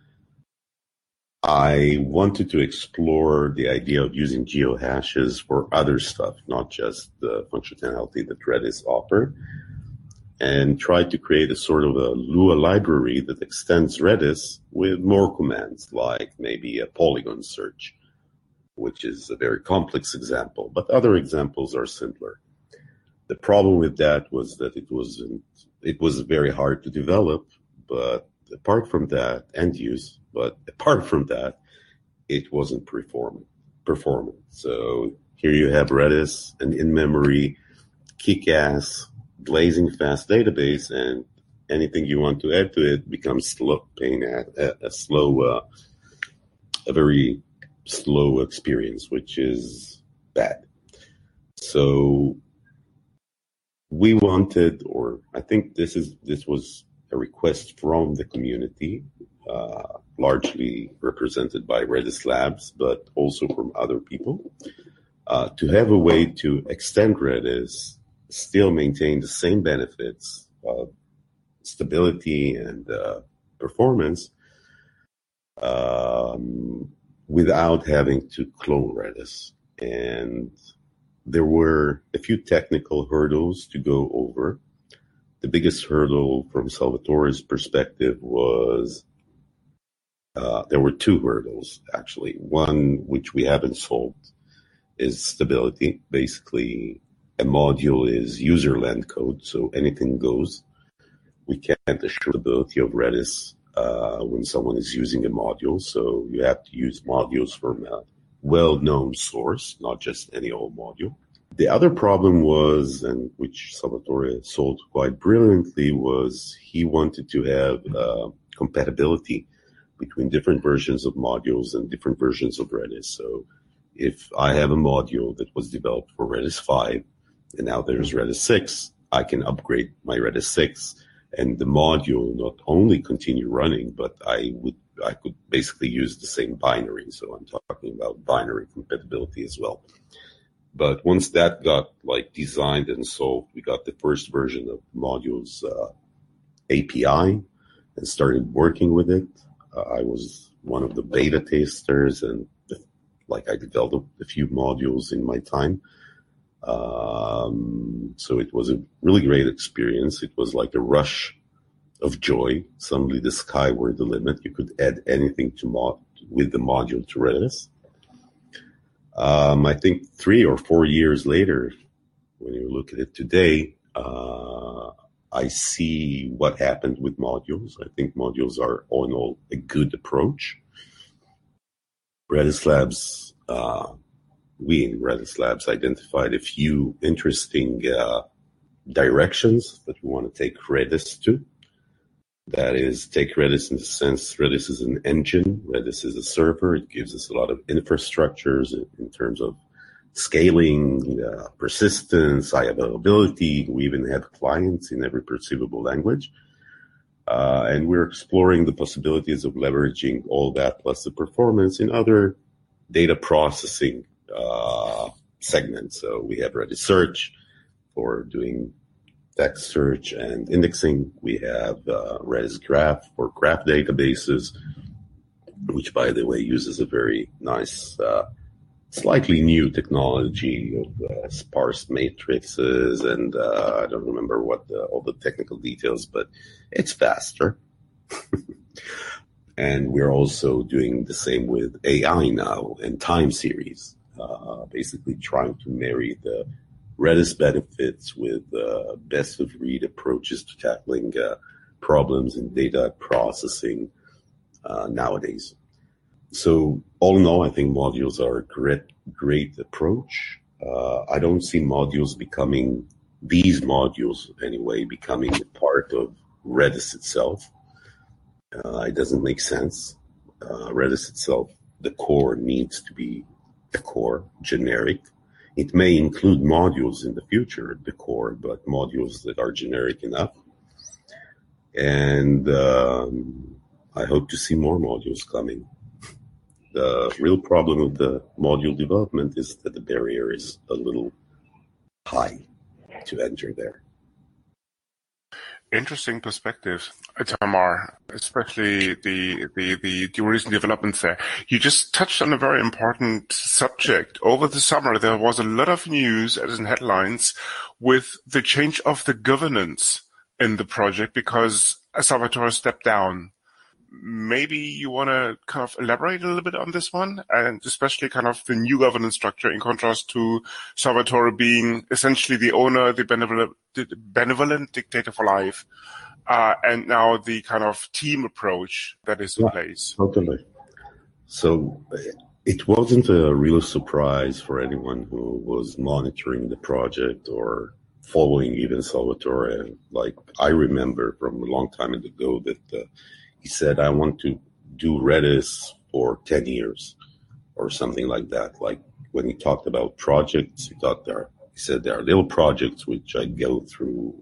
I wanted to explore the idea of using geohashes for other stuff, not just the functionality that Redis offered, and tried to create a sort of a Lua library that extends Redis with more commands, like maybe a polygon search which is a very complex example, but other examples are simpler. The problem with that was that it wasn't, it was very hard to develop, but apart from that, and use, but apart from that, it wasn't performant. performant. So here you have Redis, an in-memory, kick-ass, blazing fast database, and anything you want to add to it becomes slow, pain at a, a slow, uh, a very slow experience, which is bad. So we wanted, or I think this is this was a request from the community, uh, largely represented by Redis Labs, but also from other people, uh, to have a way to extend Redis, still maintain the same benefits of stability and uh, performance, um, without having to clone Redis. And there were a few technical hurdles to go over. The biggest hurdle from Salvatore's perspective was Uh, there were two hurdles, actually. One, which we haven't solved, is stability. Basically, a module is user-land code, so anything goes. We can't assure the stability of Redis uh, when someone is using a module, so you have to use modules from a well-known source, not just any old module. The other problem was, and which Salvatore solved quite brilliantly, was he wanted to have uh, compatibility between different versions of modules and different versions of Redis. So if I have a module that was developed for Redis five, and now there's Redis six, I can upgrade my Redis six, and the module not only continue running, but I would I could basically use the same binary. So I'm talking about binary compatibility as well. But once that got like designed and solved, we got the first version of modules uh, A P I and started working with it. Uh, I was one of the beta testers, and like I developed a few modules in my time. Um, so it was a really great experience. It was like a rush of joy. Suddenly the sky were the limit. You could add anything to mod with the module to Redis. Um, I think three or four years later, when you look at it today, uh, I see what happened with modules. I think modules are all in all a good approach. Redis Labs, uh, we in Redis Labs identified a few interesting uh, directions that we want to take Redis to. That is, take Redis in the sense Redis is an engine, Redis is a server. It gives us a lot of infrastructures in, in terms of scaling, uh, persistence, high availability. We even have clients in every perceivable language. Uh, and we're exploring the possibilities of leveraging all that plus the performance in other data processing uh, segments. So we have Redis Search for doing text search and indexing. We have uh, Redis Graph for graph databases, which, by the way, uses a very nice, uh, slightly new technology of uh, sparse matrices, and uh, I don't remember what the, all the technical details, but it's faster. And we're also doing the same with A I now and time series, uh, basically trying to marry the Redis benefits with uh, best-of-breed approaches to tackling uh, problems in data processing uh, nowadays. So all in all, I think modules are a great, great approach. Uh, I don't see modules becoming, these modules anyway, becoming a part of Redis itself. Uh, it doesn't make sense. Uh, Redis itself, the core needs to be a core, generic. It may include modules in the future, the core, but modules that are generic enough. And um, I hope to see more modules coming. The real problem with the module development is that the barrier is a little high to enter there. Interesting perspective, Tamar, especially the, the, the, the recent developments there. You just touched on a very important subject. Over the summer, there was a lot of news, as in headlines, with the change of the governance in the project because Salvatore stepped down. maybe you want to kind of elaborate a little bit on this one, and especially kind of the new governance structure in contrast to Salvatore being essentially the owner, the benevolent, the benevolent dictator for life, uh, and now the kind of team approach that is in yeah, place. Totally. So it wasn't a real surprise for anyone who was monitoring the project or following even Salvatore. Like, I remember from a long time ago that uh, he said, I want to do Redis for ten years or something like that. Like, when he talked about projects, he thought there, he said there are little projects which I go through,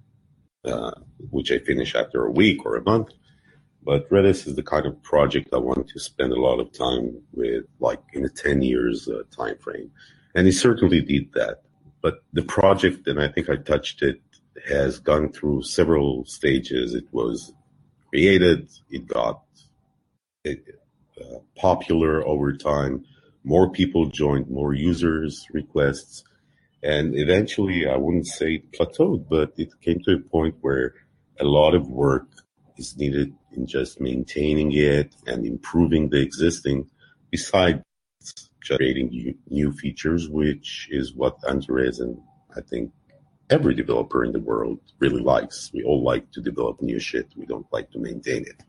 uh, which I finish after a week or a month. But Redis is the kind of project I want to spend a lot of time with, like in a ten years uh, time frame. And he certainly did that. But the project, and I think I touched it, has gone through several stages. It was created, it got it, uh, popular over time. More people joined, more users requests. And eventually, I wouldn't say it plateaued, but it came to a point where a lot of work is needed in just maintaining it and improving the existing, besides creating new, new features, which is what Andres and I think every developer in the world really likes. We all like to develop new shit. We don't like to maintain it.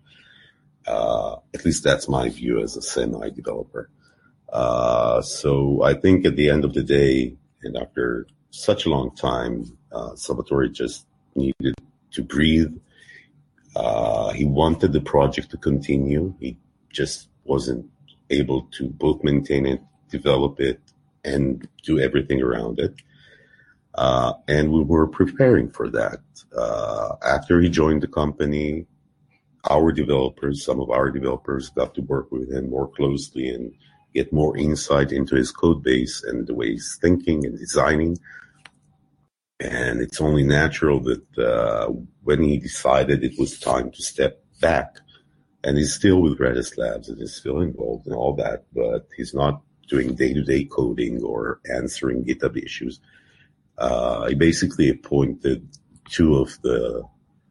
Uh, at least that's my view as a semi-developer. Uh, so I think at the end of the day, and after such a long time, uh, Salvatore just needed to breathe. Uh, he wanted the project to continue. He just wasn't able to both maintain it, develop it, and do everything around it. Uh, and we were preparing for that. Uh, after he joined the company, our developers, some of our developers got to work with him more closely and get more insight into his code base and the way he's thinking and designing. And it's only natural that uh, when he decided it was time to step back, and he's still with Redis Labs and is still involved in all that, but he's not doing day-to-day coding or answering GitHub issues. Uh, he basically appointed two of the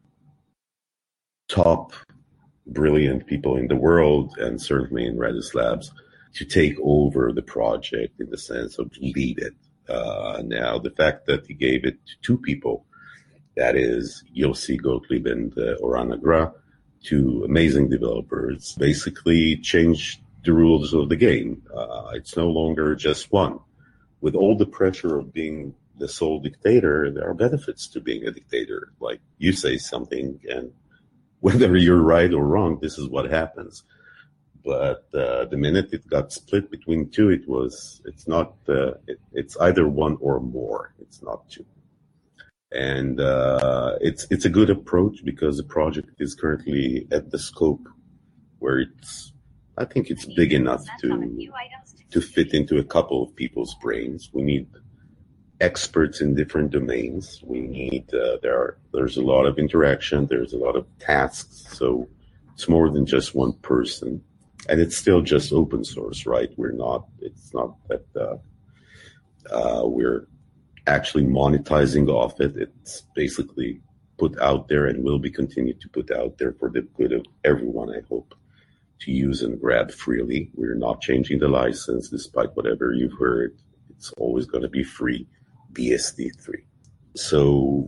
top brilliant people in the world, and certainly in Redis Labs, to take over the project in the sense of lead it. Uh, now, the fact that he gave it to two people, that is Yossi Gottlieb and uh, Oran Agra, two amazing developers, basically changed the rules of the game. Uh, it's no longer just one. With all the pressure of being the sole dictator, there are benefits to being a dictator. Like, you say something, and whether you're right or wrong, this is what happens. But uh, the minute it got split between two, it was, it's not, uh, it, it's either one or more. It's not two. And uh, it's it's a good approach because the project is currently at the scope where it's, I think it's big enough to to fit into a couple of people's brains. We need experts in different domains. We need, uh, there are, there's a lot of interaction. There's a lot of tasks. So it's more than just one person. And it's still just open source, right? We're not, it's not that uh, uh, we're actually monetizing off it. It's basically put out there and will be continued to put out there for the good of everyone, I hope, to use and grab freely. We're not changing the license, despite whatever you've heard. It's always going to be free, B S D three. So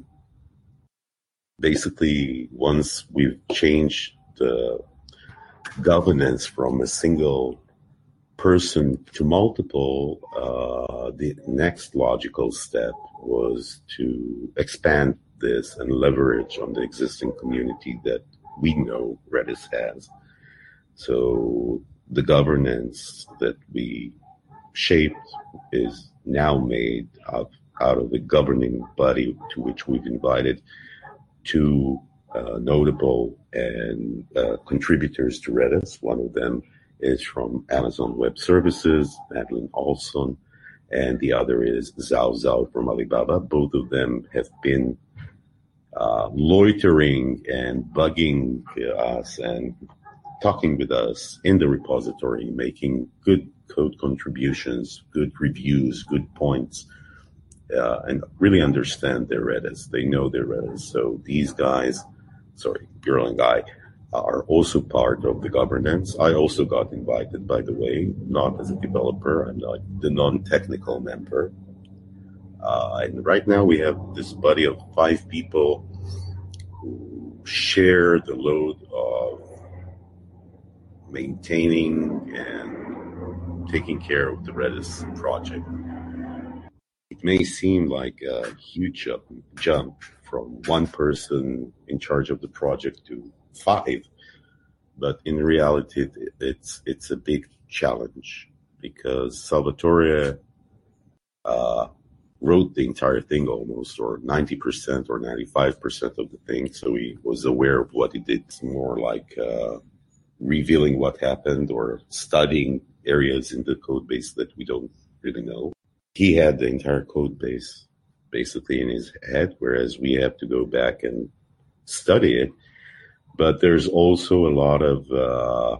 basically, once we've changed the governance from a single person to multiple, uh, the next logical step was to expand this and leverage on the existing community that we know Redis has. So the governance that we shaped is now made out, out of the governing body to which we've invited two uh, notable and uh, contributors to Redis. One of them is from Amazon Web Services, Madeline Olson, and the other is Zhao Zhao from Alibaba. Both of them have been uh, loitering and bugging us and talking with us in the repository, making good code contributions, good reviews, good points, uh, and really understand their Redis. They know their Redis. So these guys, sorry, girl and guy, are also part of the governance. I also got invited, by the way, not as a developer. I'm like the non-technical member. Uh, and right now we have this body of five people who share the load of maintaining and taking care of the Redis project. It may seem like a huge jump from one person in charge of the project to five, but in reality, it's it's a big challenge because Salvatore uh, wrote the entire thing almost, or ninety percent or ninety-five percent of the thing, so he was aware of what he did. It's more like uh, revealing what happened or studying areas in the code base that we don't really know. He had the entire code base basically in his head, whereas we have to go back and study it. But there's also a lot of uh,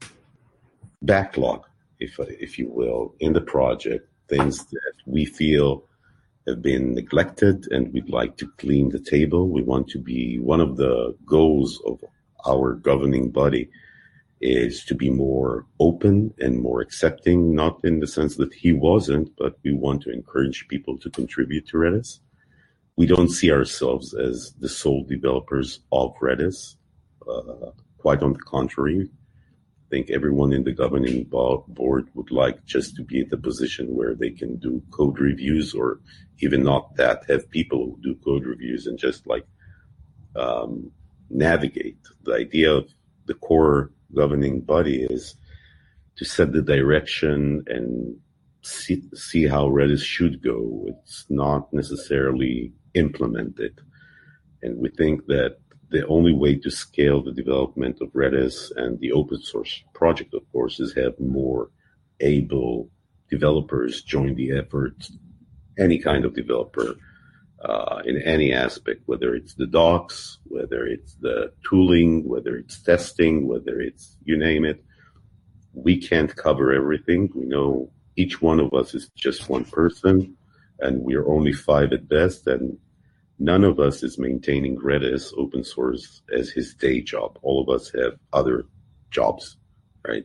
backlog, if if you will, in the project, things that we feel have been neglected and we'd like to clean the table. We want to be, one of the goals of our governing body is to be more open and more accepting, not in the sense that he wasn't, but we want to encourage people to contribute to Redis. We don't see ourselves as the sole developers of Redis. Uh, quite on the contrary, I think everyone in the governing board would like just to be in the position where they can do code reviews, or even not that, have people who do code reviews and just like um, navigate. The idea of the core governing body is to set the direction and see, see how Redis should go. It's not necessarily implement it. And we think that the only way to scale the development of Redis and the open source project, of course, is have more able developers join the effort, any kind of developer, uh, in any aspect, whether it's the docs, whether it's the tooling, whether it's testing, whether it's, you name it. We can't cover everything. We know each one of us is just one person, and we're only five at best, and none of us is maintaining Redis open source as his day job. All of us have other jobs, right?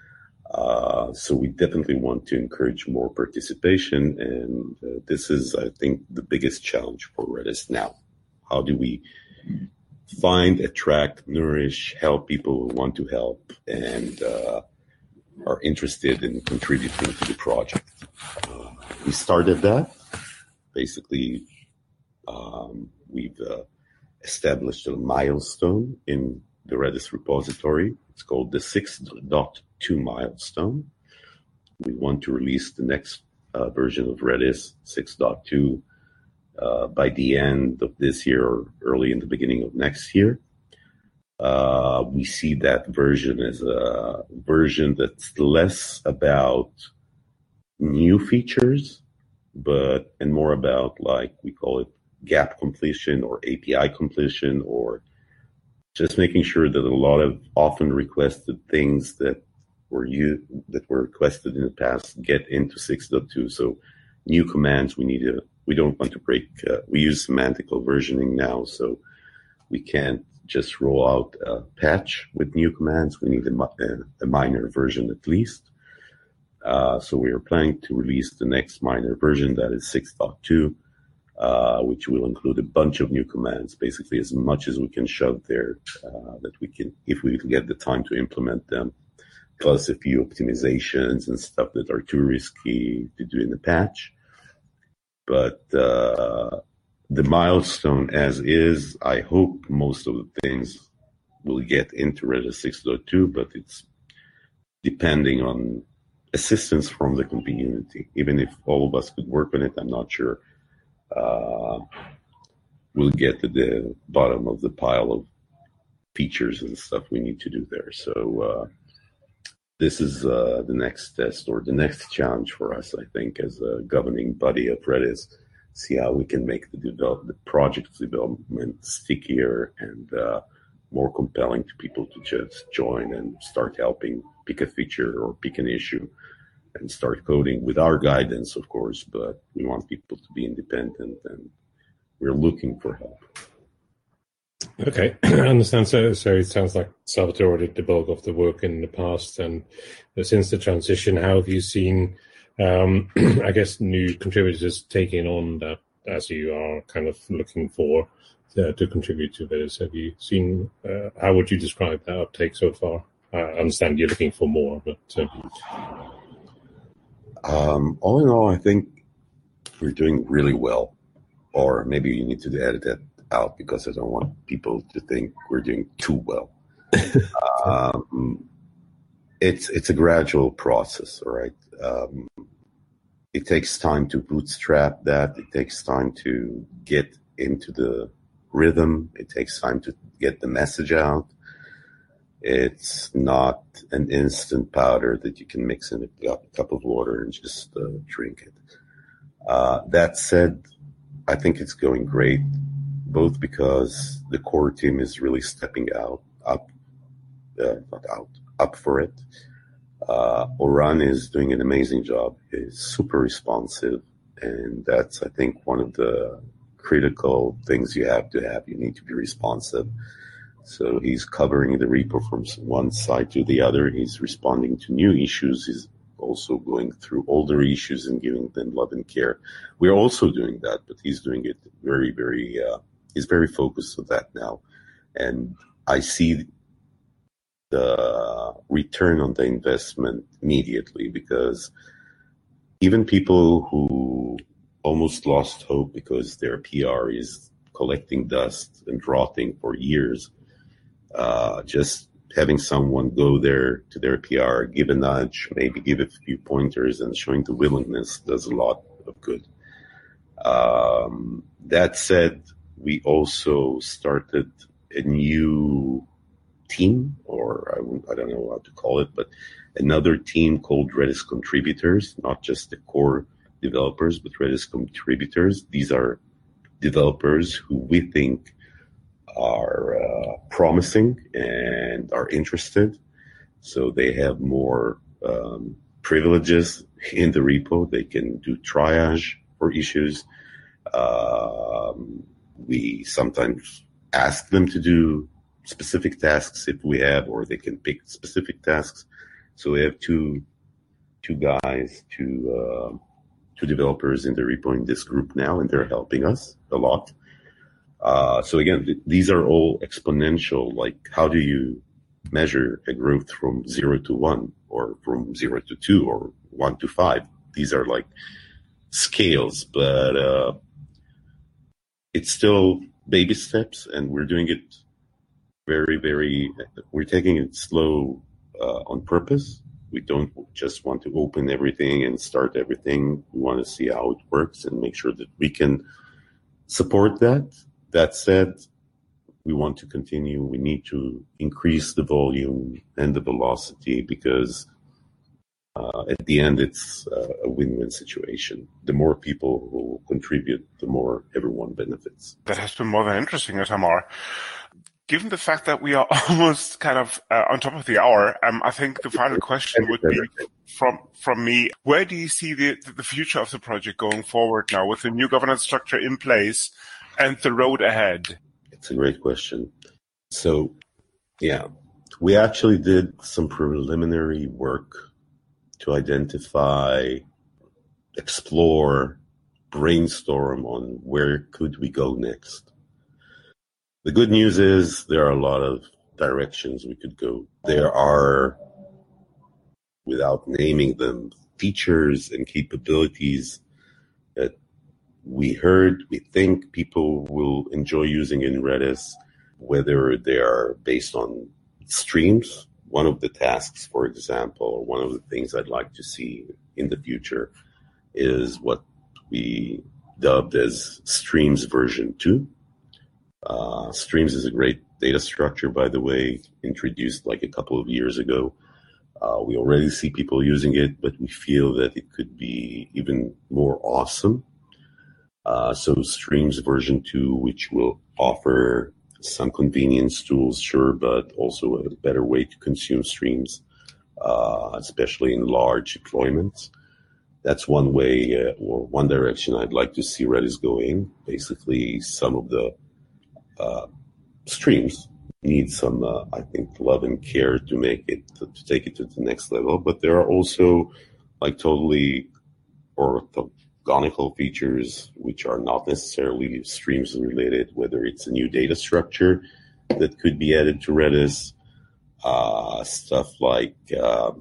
Uh, so we definitely want to encourage more participation, and uh, this is, I think, the biggest challenge for Redis now. How do we find, attract, nourish, help people who want to help and uh, are interested in contributing to the project? Uh, we started that. Basically, um, we've uh, established a milestone in the Redis repository. It's called the six point two milestone. We want to release the next uh, version of Redis, six point two, uh, by the end of this year or early in the beginning of next year. Uh, we see that version as a version that's less about new features, but and more about, like, we call it gap completion or A P I completion, or just making sure that a lot of often requested things that were you that were requested in the past get into six point two. So new commands, we need to, we don't want to break, uh, we use semantical versioning now, so we can't just roll out a patch with new commands. We need a, a minor version at least. Uh, so we are planning to release the next minor version, that is six point two, uh, which will include a bunch of new commands, basically as much as we can shove there, uh, that we can, if we can get the time to implement them, plus a few optimizations and stuff that are too risky to do in the patch. But uh, the milestone as is, I hope most of the things will get into Redis six point two, but it's depending on assistance from the community. Even if all of us could work on it, I'm not sure uh, we'll get to the bottom of the pile of features and stuff we need to do there. So uh, this is uh, the next test, or the next challenge for us, I think, as a governing body of Redis. See how we can make the develop the project development stickier and uh, more compelling to people to just join and start helping pick a feature or pick an issue and start coding with our guidance, of course, but we want people to be independent, and we're looking for help. Okay, I understand. So, so it sounds like Salvatore did the bulk of the work in the past, and since the transition, how have you seen, um, I guess, new contributors taking on that as you are kind of looking for uh, to contribute to this? Have you seen, uh, how would you describe that uptake so far? I understand you're looking for more, but... Uh... Um, all in all, I think we're doing really well. Or maybe you need to edit that out because I don't want people to think we're doing too well. um, it's it's a gradual process, all right? Um, it takes time to bootstrap that. It takes time to get into the rhythm. It takes time to get the message out. It's not an instant powder that you can mix in a cup of water and just uh, drink it. Uh, that said, I think it's going great, both because the core team is really stepping out, up, uh, not out, up for it. Uh, Oran is doing an amazing job. He's super responsive, and that's, I think, one of the critical things you have to have. You need to be responsive. So he's covering the repo from one side to the other. He's responding to new issues. He's also going through older issues and giving them love and care. We're also doing that, but he's doing it very, very, uh, he's very focused on that now. And I see the return on the investment immediately, because even people who almost lost hope because their P R is collecting dust and rotting for years, uh, just having someone go there to their P R, give a nudge, maybe give a few pointers, and showing the willingness does a lot of good. Um, that said, we also started a new team, or I, I don't know how to call it, but another team called Redis contributors, not just the core developers, but Redis contributors. These are developers who we think are uh, promising and are interested. So they have more um, privileges in the repo. They can do triage for issues. Um, we sometimes ask them to do specific tasks if we have, or they can pick specific tasks. So we have two two guys, two uh, two developers in the repo in this group now, and they're helping us a lot. Uh, so again, th- these are all exponential. Like, how do you measure a growth from zero to one, or from zero to two, or one to five? These are like scales, but uh, it's still baby steps, and we're doing it very, very, we're taking it slow uh, on purpose. We don't just want to open everything and start everything. We want to see how it works and make sure that we can support that. That said, we want to continue. We need to increase the volume and the velocity, because uh, at the end, it's uh, a win-win situation. The more people who contribute, the more everyone benefits. That has been more than interesting, Itamar. Given the fact that we are almost kind of uh, on top of the hour, um, I think the final question would be from from me: where do you see the the future of the project going forward now, with the new governance structure in place and the road ahead? It's a great question. So, yeah, we actually did some preliminary work to identify, explore, brainstorm on where could we go next. The good news is there are a lot of directions we could go. There are, without naming them, features and capabilities that we heard, we think people will enjoy using in Redis, whether they are based on streams. One of the tasks, for example, or one of the things I'd like to see in the future is what we dubbed as Streams version two. Uh, Streams is a great data structure, by the way, introduced like a couple of years ago. Uh, we already see people using it, but we feel that it could be even more awesome. Uh, so Streams version two, which will offer some convenience tools, sure, but also a better way to consume streams, uh, especially in large deployments. That's one way uh, or one direction I'd like to see Redis going. Basically, some of the uh, streams need some, uh, I think, love and care to make it, to, to take it to the next level. But there are also like totally orthogonal features which are not necessarily streams related, whether it's a new data structure that could be added to Redis, uh, stuff like um,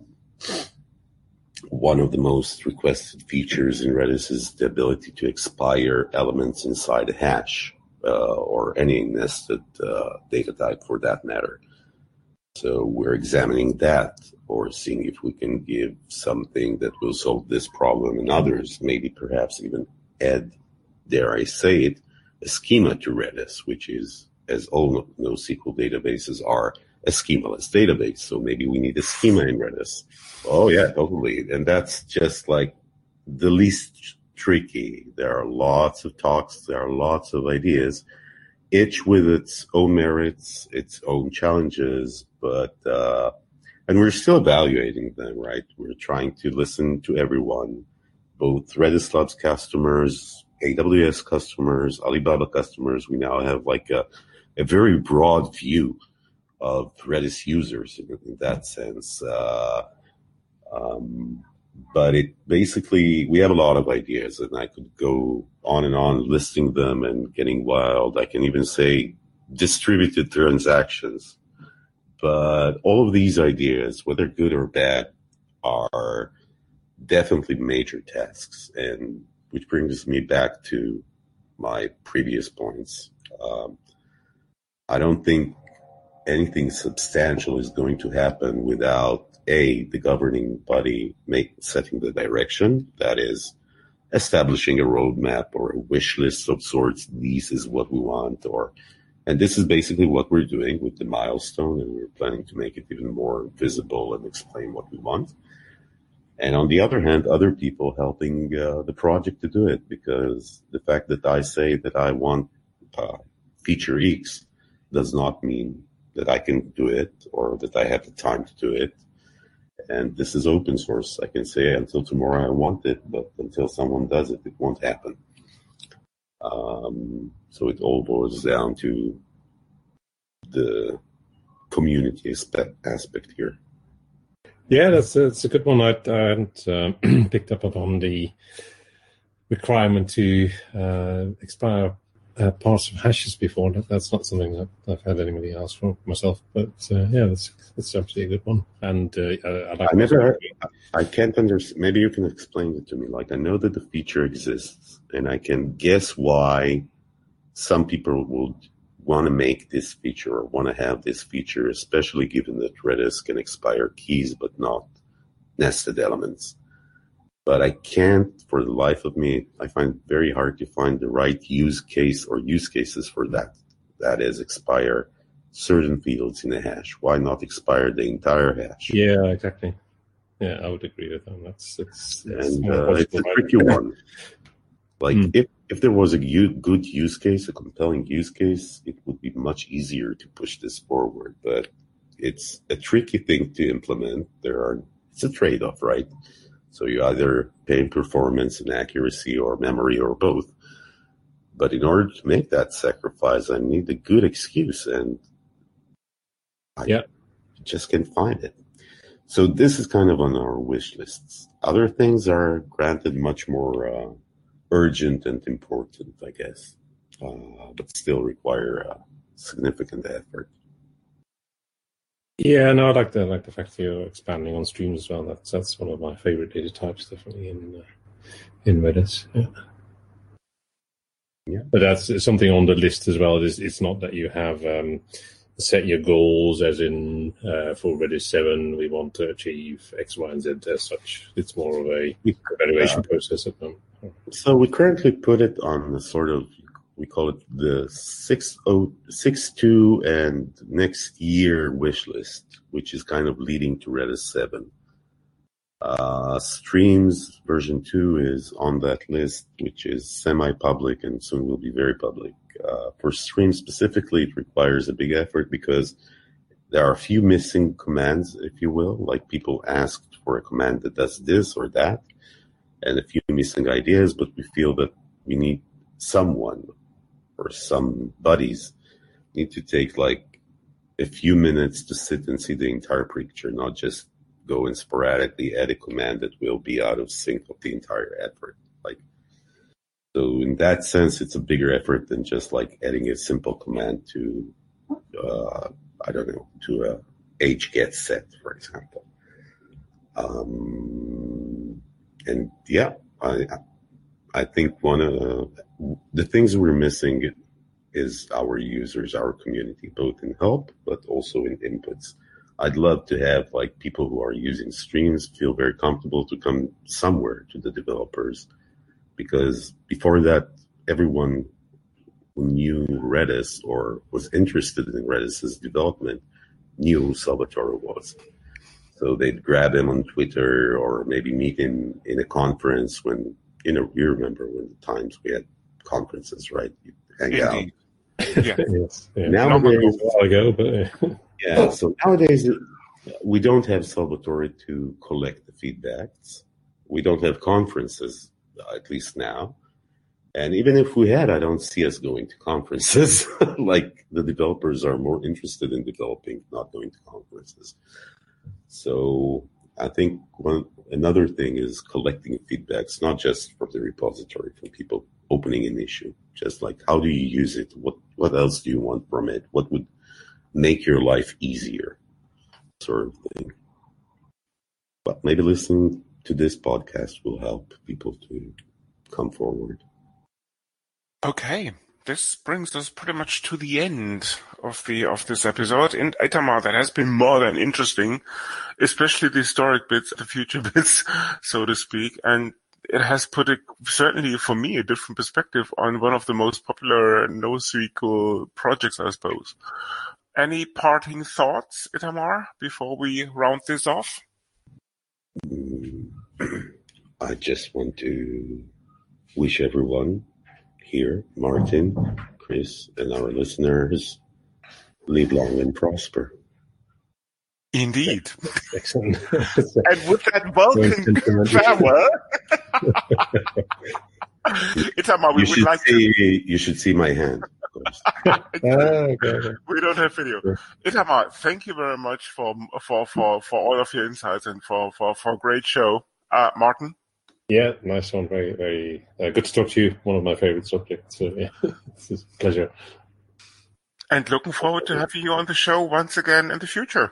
one of the most requested features in Redis is the ability to expire elements inside a hash, uh, or any nested uh, data type for that matter. So we're examining that, or seeing if we can give something that will solve this problem and others, maybe perhaps even add, dare I say it, a schema to Redis, which is, as all NoSQL databases are, a schemaless database. So maybe we need a schema in Redis. Oh yeah, totally. And that's just like the least tricky. There are lots of talks, there are lots of ideas, each with its own merits, its own challenges, but, uh, and we're still evaluating them, right? We're trying to listen to everyone, both Redis Labs customers, A W S customers, Alibaba customers. We now have like a, a very broad view of Redis users in, in that sense. Uh, um, but it basically, we have a lot of ideas, and I could go on and on listing them and getting wild. I can even say distributed transactions. But all of these ideas, whether good or bad, are definitely major tasks, and which brings me back to my previous points. Um, I don't think anything substantial is going to happen without, A, the governing body make, setting the direction, that is, establishing a roadmap or a wish list of sorts. This is what we want, or, and this is basically what we're doing with the milestone, and we're planning to make it even more visible and explain what we want. And on the other hand, other people helping uh, the project to do it, because the fact that I say that I want uh, feature X does not mean that I can do it or that I have the time to do it. And this is open source. I can say until tomorrow I want it, but until someone does it, it won't happen. Um, so it all boils down to the community aspect, aspect here. Yeah, that's, that's a good one. I, I hadn't uh, picked up on the requirement to uh, expire uh, parts of hashes before. That, that's not something that I've had anybody ask for myself. But uh, yeah, that's that's absolutely a good one. And uh, I, I, like I never, heard, I can't understand. Maybe you can explain it to me. Like, I know that the feature exists, and I can guess why some people would want to make this feature or want to have this feature, especially given that Redis can expire keys but not nested elements. But I can't, for the life of me, I find it very hard to find the right use case or use cases for that. That is, expire certain fields in a hash. Why not expire the entire hash? Yeah, exactly. Yeah, I would agree with that. That's, it's, it's, and uh, it's a tricky one. Like, mm. if, if there was a u- good use case, a compelling use case, it would be much easier to push this forward. But it's a tricky thing to implement. There are, it's a trade-off, right? So you either pay performance and accuracy or memory or both. But in order to make that sacrifice, I need a good excuse, and I yeah. just can't find it. So this is kind of on our wish lists. Other things are granted much more uh, urgent and important, I guess, uh, but still require uh, significant effort. Yeah, no, I like the like the fact that you're expanding on streams as well. That's that's one of my favorite data types, definitely in uh, in Redis. Yeah. Yeah, but that's something on the list as well. It's, it's not that you have um, set your goals, as in uh, for Redis seven, we want to achieve X, Y, and Z as such. It's more of a evaluation uh, process at them. So we currently put it on the sort of, we call it the six oh six two and next year wish list, which is kind of leading to Redis seven. Uh, Streams version two is on that list, which is semi-public and soon will be very public. Uh, for Streams specifically, it requires a big effort because there are a few missing commands, if you will, like people asked for a command that does this or that, and a few missing ideas, but we feel that we need someone or some buddies need to take like a few minutes to sit and see the entire picture, not just go and sporadically add a command that will be out of sync of the entire effort. Like, so in that sense, it's a bigger effort than just like adding a simple command to, uh, I don't know, to a age get set, for example. Um, and yeah, I, I think one of the things we're missing is our users, our community, both in help, but also in inputs. I'd love to have like people who are using streams feel very comfortable to come somewhere to the developers, because before that, everyone who knew Redis or was interested in Redis's development knew who Salvatore was. So they'd grab him on Twitter or maybe meet him in a conference when, you know, you remember when the times we had conferences, right? You'd hang Indeed. out. Yeah. Yes, yeah. Nowadays, A while ago, but uh, yeah, so nowadays we don't have Salvatore to collect the feedbacks. We don't have conferences, at least now. And even if we had, I don't see us going to conferences. Like, the developers are more interested in developing, not going to conferences. So I think one another thing is collecting feedbacks, not just from the repository, from people opening an issue. Just like, how do you use it? What what else do you want from it? What would make your life easier? Sort of thing. But maybe listening to this podcast will help people to come forward. Okay, this brings us pretty much to the end of the of this episode. And Itamar, that has been more than interesting, especially the historic bits, the future bits, so to speak. And it has put a, certainly for me, a different perspective on one of the most popular NoSQL projects, I suppose. Any parting thoughts, Itamar, before we round this off? I just want to wish everyone here, Martin, Chris, and our listeners, live long and prosper. Indeed. excellent. And with that welcome farewell, Itamar, we You would should like see, to... you should see my hand. Of course. Ah, okay, okay. We don't have video. Sure. Itamar, thank you very much for for for, for all of your insights and for, for, for a great show. Uh, Martin? Yeah, nice one. Very, very uh, good to talk to you. One of my favorite subjects. So, yeah, it's a pleasure. And looking forward to having you on the show once again in the future.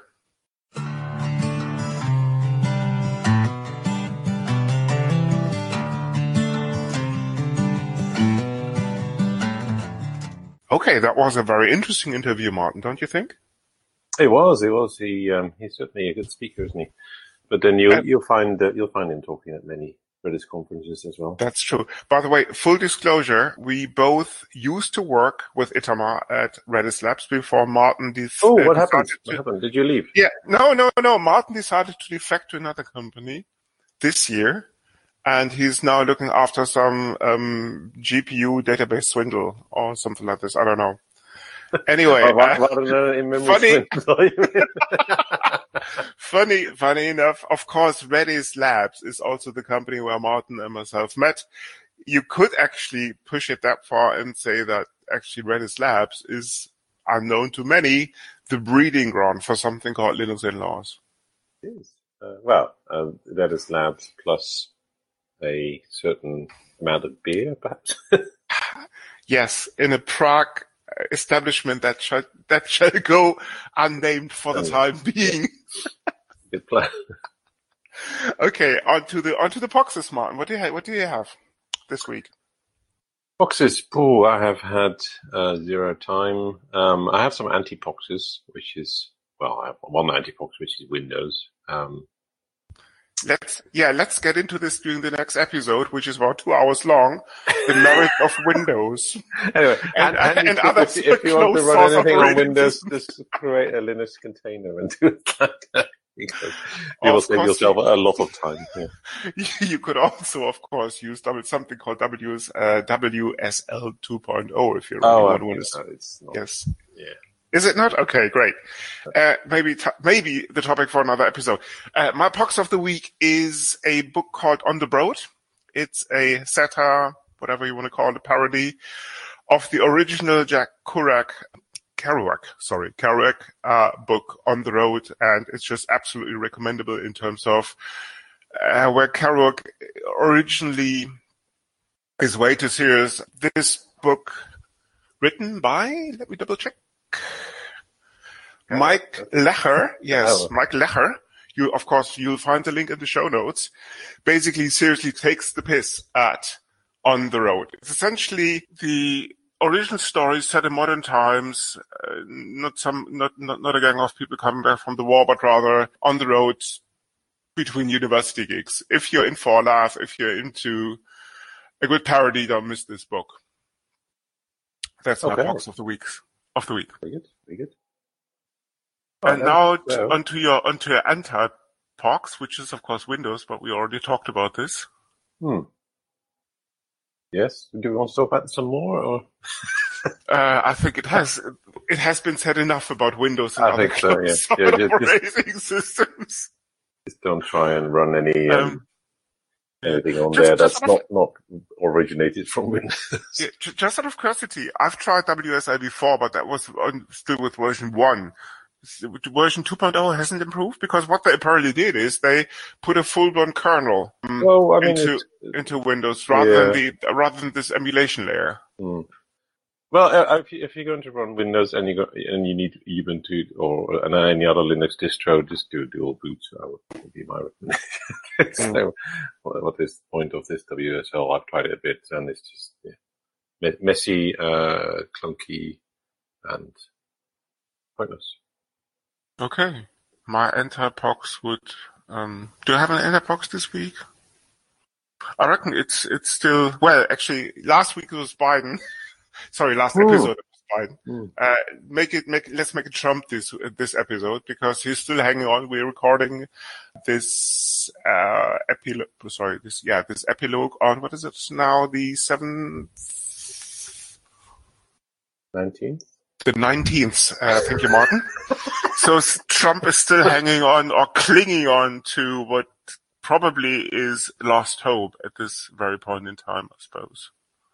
Okay, that was a very interesting interview, Martin, don't you think? It was. It was. He um, he's certainly a good speaker, isn't he? But then you'll Um, you'll find uh, you'll find him talking at many Redis conferences as well. That's true. By the way, full disclosure, we both used to work with Itamar at Redis Labs before Martin de- Oh, uh, what happened? decided What to- happened? Did you leave? Yeah, no, no, no. Martin decided to defect to another company this year, and he's now looking after some um, G P U database swindle or something like this. I don't know. Anyway, Oh, uh, rather than in memory funny. swindle. funny, funny enough, of course, Redis Labs is also the company where Martin and myself met. You could actually push it that far and say that actually Redis Labs is, unknown to many, the breeding ground for something called Linux in-laws. Yes. Uh, well, um, that is Labs plus a certain amount of beer, perhaps. Yes, in a Prague establishment that shall, that shall go unnamed for the Oh, time being. Good plan. Okay, on to the on to the boxes, Martin. What do you ha- what do you have this week? Boxes. Oh, I have had uh, zero time. Um, I have some anti-boxes, which is well, I have one anti-box, which is Windows. Um, Let's yeah, let's get into this during the next episode, which is about two hours long. The merit of Windows. Anyway, And- and, and, and if, others if, if you want to closed run source anything on operating Windows, systems. just create a Linux container and do it like that. Because you will Of save course, yourself a lot of time. Yeah. You could also, of course, use double, something called W's, uh, W S L two point oh if you really Oh, want uh, one. no, it's not. Yes. Yeah. Is it not? Okay, great. Uh, maybe, t- maybe the topic for another episode. Uh, my box of the week is a book called On the Broad. It's a satire, whatever you want to call it, a parody of the original Jack Kerouac Kerouac, sorry, Kerouac uh, book, On the Road, and it's just absolutely recommendable in terms of uh, where Kerouac originally is way too serious. This book, written by, let me double check, Mike Lecher, yes, Mike Lecher. You, of course, you'll find the link in the show notes. Basically, seriously takes the piss at On the Road. It's essentially the original story set in modern times, uh, not some, not, not, not a gang of people coming back from the war, but rather on the road between university gigs. If you're in for a laugh, if you're into a good parody, don't miss this book. That's my Okay. box of the week. Of the week. Very good. Very good. And Oh, now well. t- onto your onto your anti-pox, which is of course Windows, but we already talked about this. Hmm. Yes. Do you want to talk about some more? Or? Uh, I think it has it has been said enough about Windows and I other think so, yeah. closed Yeah, just- operating systems. Just don't try and run any um, Um, anything on just- there just that's not, not originated from Windows. yeah, j- just out of curiosity, I've tried W S I before, but that was on, still with version one. S- Version two point oh hasn't improved because what they apparently did is they put a full-blown kernel um, Well, I mean, into it's, into Windows rather Yeah. than the rather than this emulation layer. hmm. Well, uh, if, you, if you're going to run Windows and you go, and you need Ubuntu or and any other Linux distro, just do dual boot. So that would be my recommendation. So, what what is the point of this W S L? I've tried it a bit, and it's just yeah, me- messy, uh, clunky, and pointless. Okay. My anti-pox would, um, do you have an anti-pox this week? I reckon it's, it's still, well, actually, last week it was Biden. Sorry, last Hmm. episode it was Biden. Hmm. Uh, make it, make, let's make it Trump this, this episode because he's still hanging on. We're recording this, uh, epilogue, sorry, this, yeah, this epilogue on, what is it now? The seventh, Nineteenth. the nineteenth. Uh, thank you, Martin. So s- Trump is still hanging on or clinging on to what probably is lost hope at this very point in time, I suppose.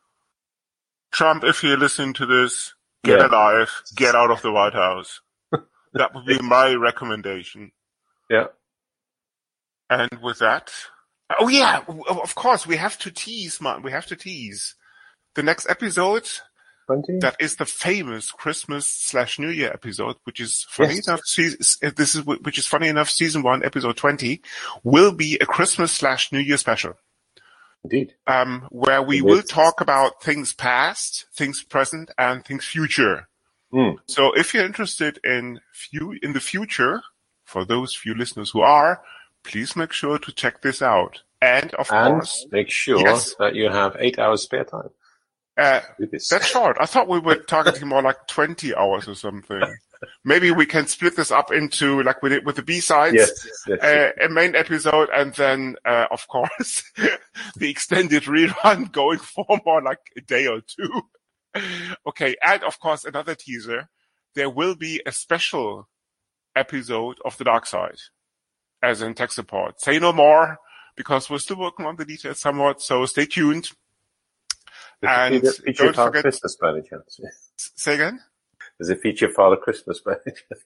Trump, if you're listening to this, get Yeah. alive, get out of the White House. That would be my recommendation. Yeah. And with that, oh yeah, w- of course, we have to tease, man. We have to tease the next episode. Twenty. That is the famous Christmas slash New Year episode, which is funny Yes. enough. se- This is which is funny enough. Season one, episode twenty, will be a Christmas slash New Year special, Indeed. um, where we It will is. talk about things past, things present, and things future. Hmm. So, if you're interested in few in the future, for those few listeners who are, please make sure to check this out. And of And course, make sure Yes. that you have eight hours spare time. uh, Do this. that's short. I thought we were targeting more like twenty hours or something. Maybe we can split this up into, like we did with the B-sides, Yes. yes. uh, a main episode, and then, uh, of course, the extended rerun going for more like a day or two. Okay, and of course, another teaser. There will be a special episode of The Dark Side, as in tech support. Say no more, because we're still working on the details somewhat, so stay tuned. Does it and feature- feature don't Father forget- Christmas by any chance? S- Say again? Does it feature Father Christmas by any chance?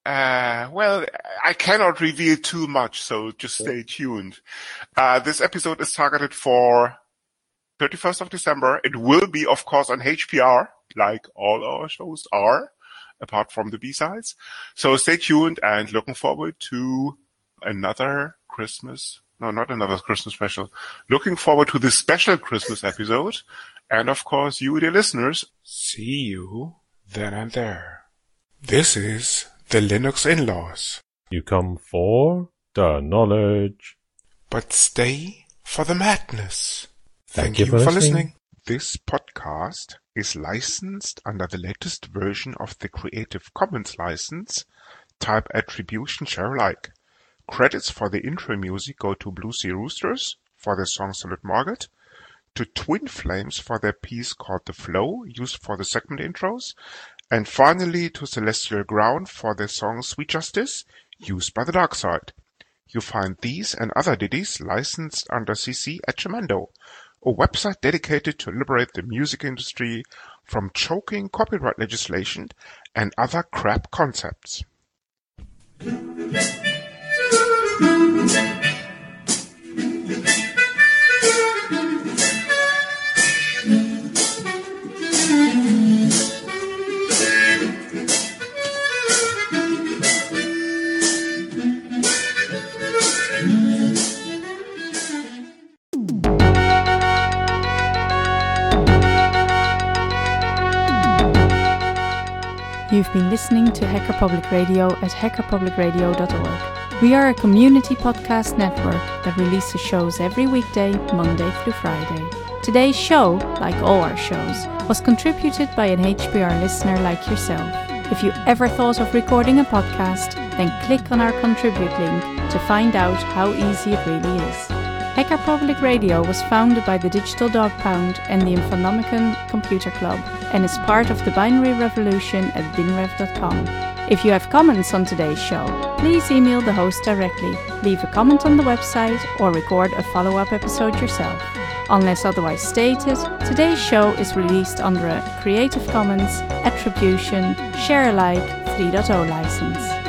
Uh, well, I cannot reveal too much, so just stay tuned. Uh, this episode is targeted for thirty-first of December. It will be, of course, on H P R, like all our shows are, apart from the B-sides. So stay tuned and looking forward to another Christmas, no, not another Christmas special. Looking forward to this special Christmas episode. And of course, you, dear listeners, see you then and there. This is the Linux In-Laws. You come for the knowledge. But stay for the madness. Thank you for listening. This podcast is licensed under the latest version of the Creative Commons license, type Attribution Share Alike. Credits for the intro music go to Blue Sea Roosters for their song Solid Market, to Twin Flames for their piece called The Flow, used for the segment intros, and finally to Celestial Ground for their song Sweet Justice, used by The Dark Side. You find these and other ditties licensed under C C at Jamendo, a website dedicated to liberate the music industry from choking copyright legislation and other crap concepts. You've been listening to Hacker Public Radio at hacker public radio dot org. We are a community podcast network that releases shows every weekday, Monday through Friday. Today's show, like all our shows, was contributed by an H P R listener like yourself. If you ever thought of recording a podcast, then click on our contribute link to find out how easy it really is. Hacker Public Radio was founded by the Digital Dog Pound and the Infonomicon Computer Club and is part of the binary revolution at binrev dot com. If you have comments on today's show, please email the host directly, leave a comment on the website, or record a follow-up episode yourself. Unless otherwise stated, today's show is released under a Creative Commons Attribution Share Alike three point oh license.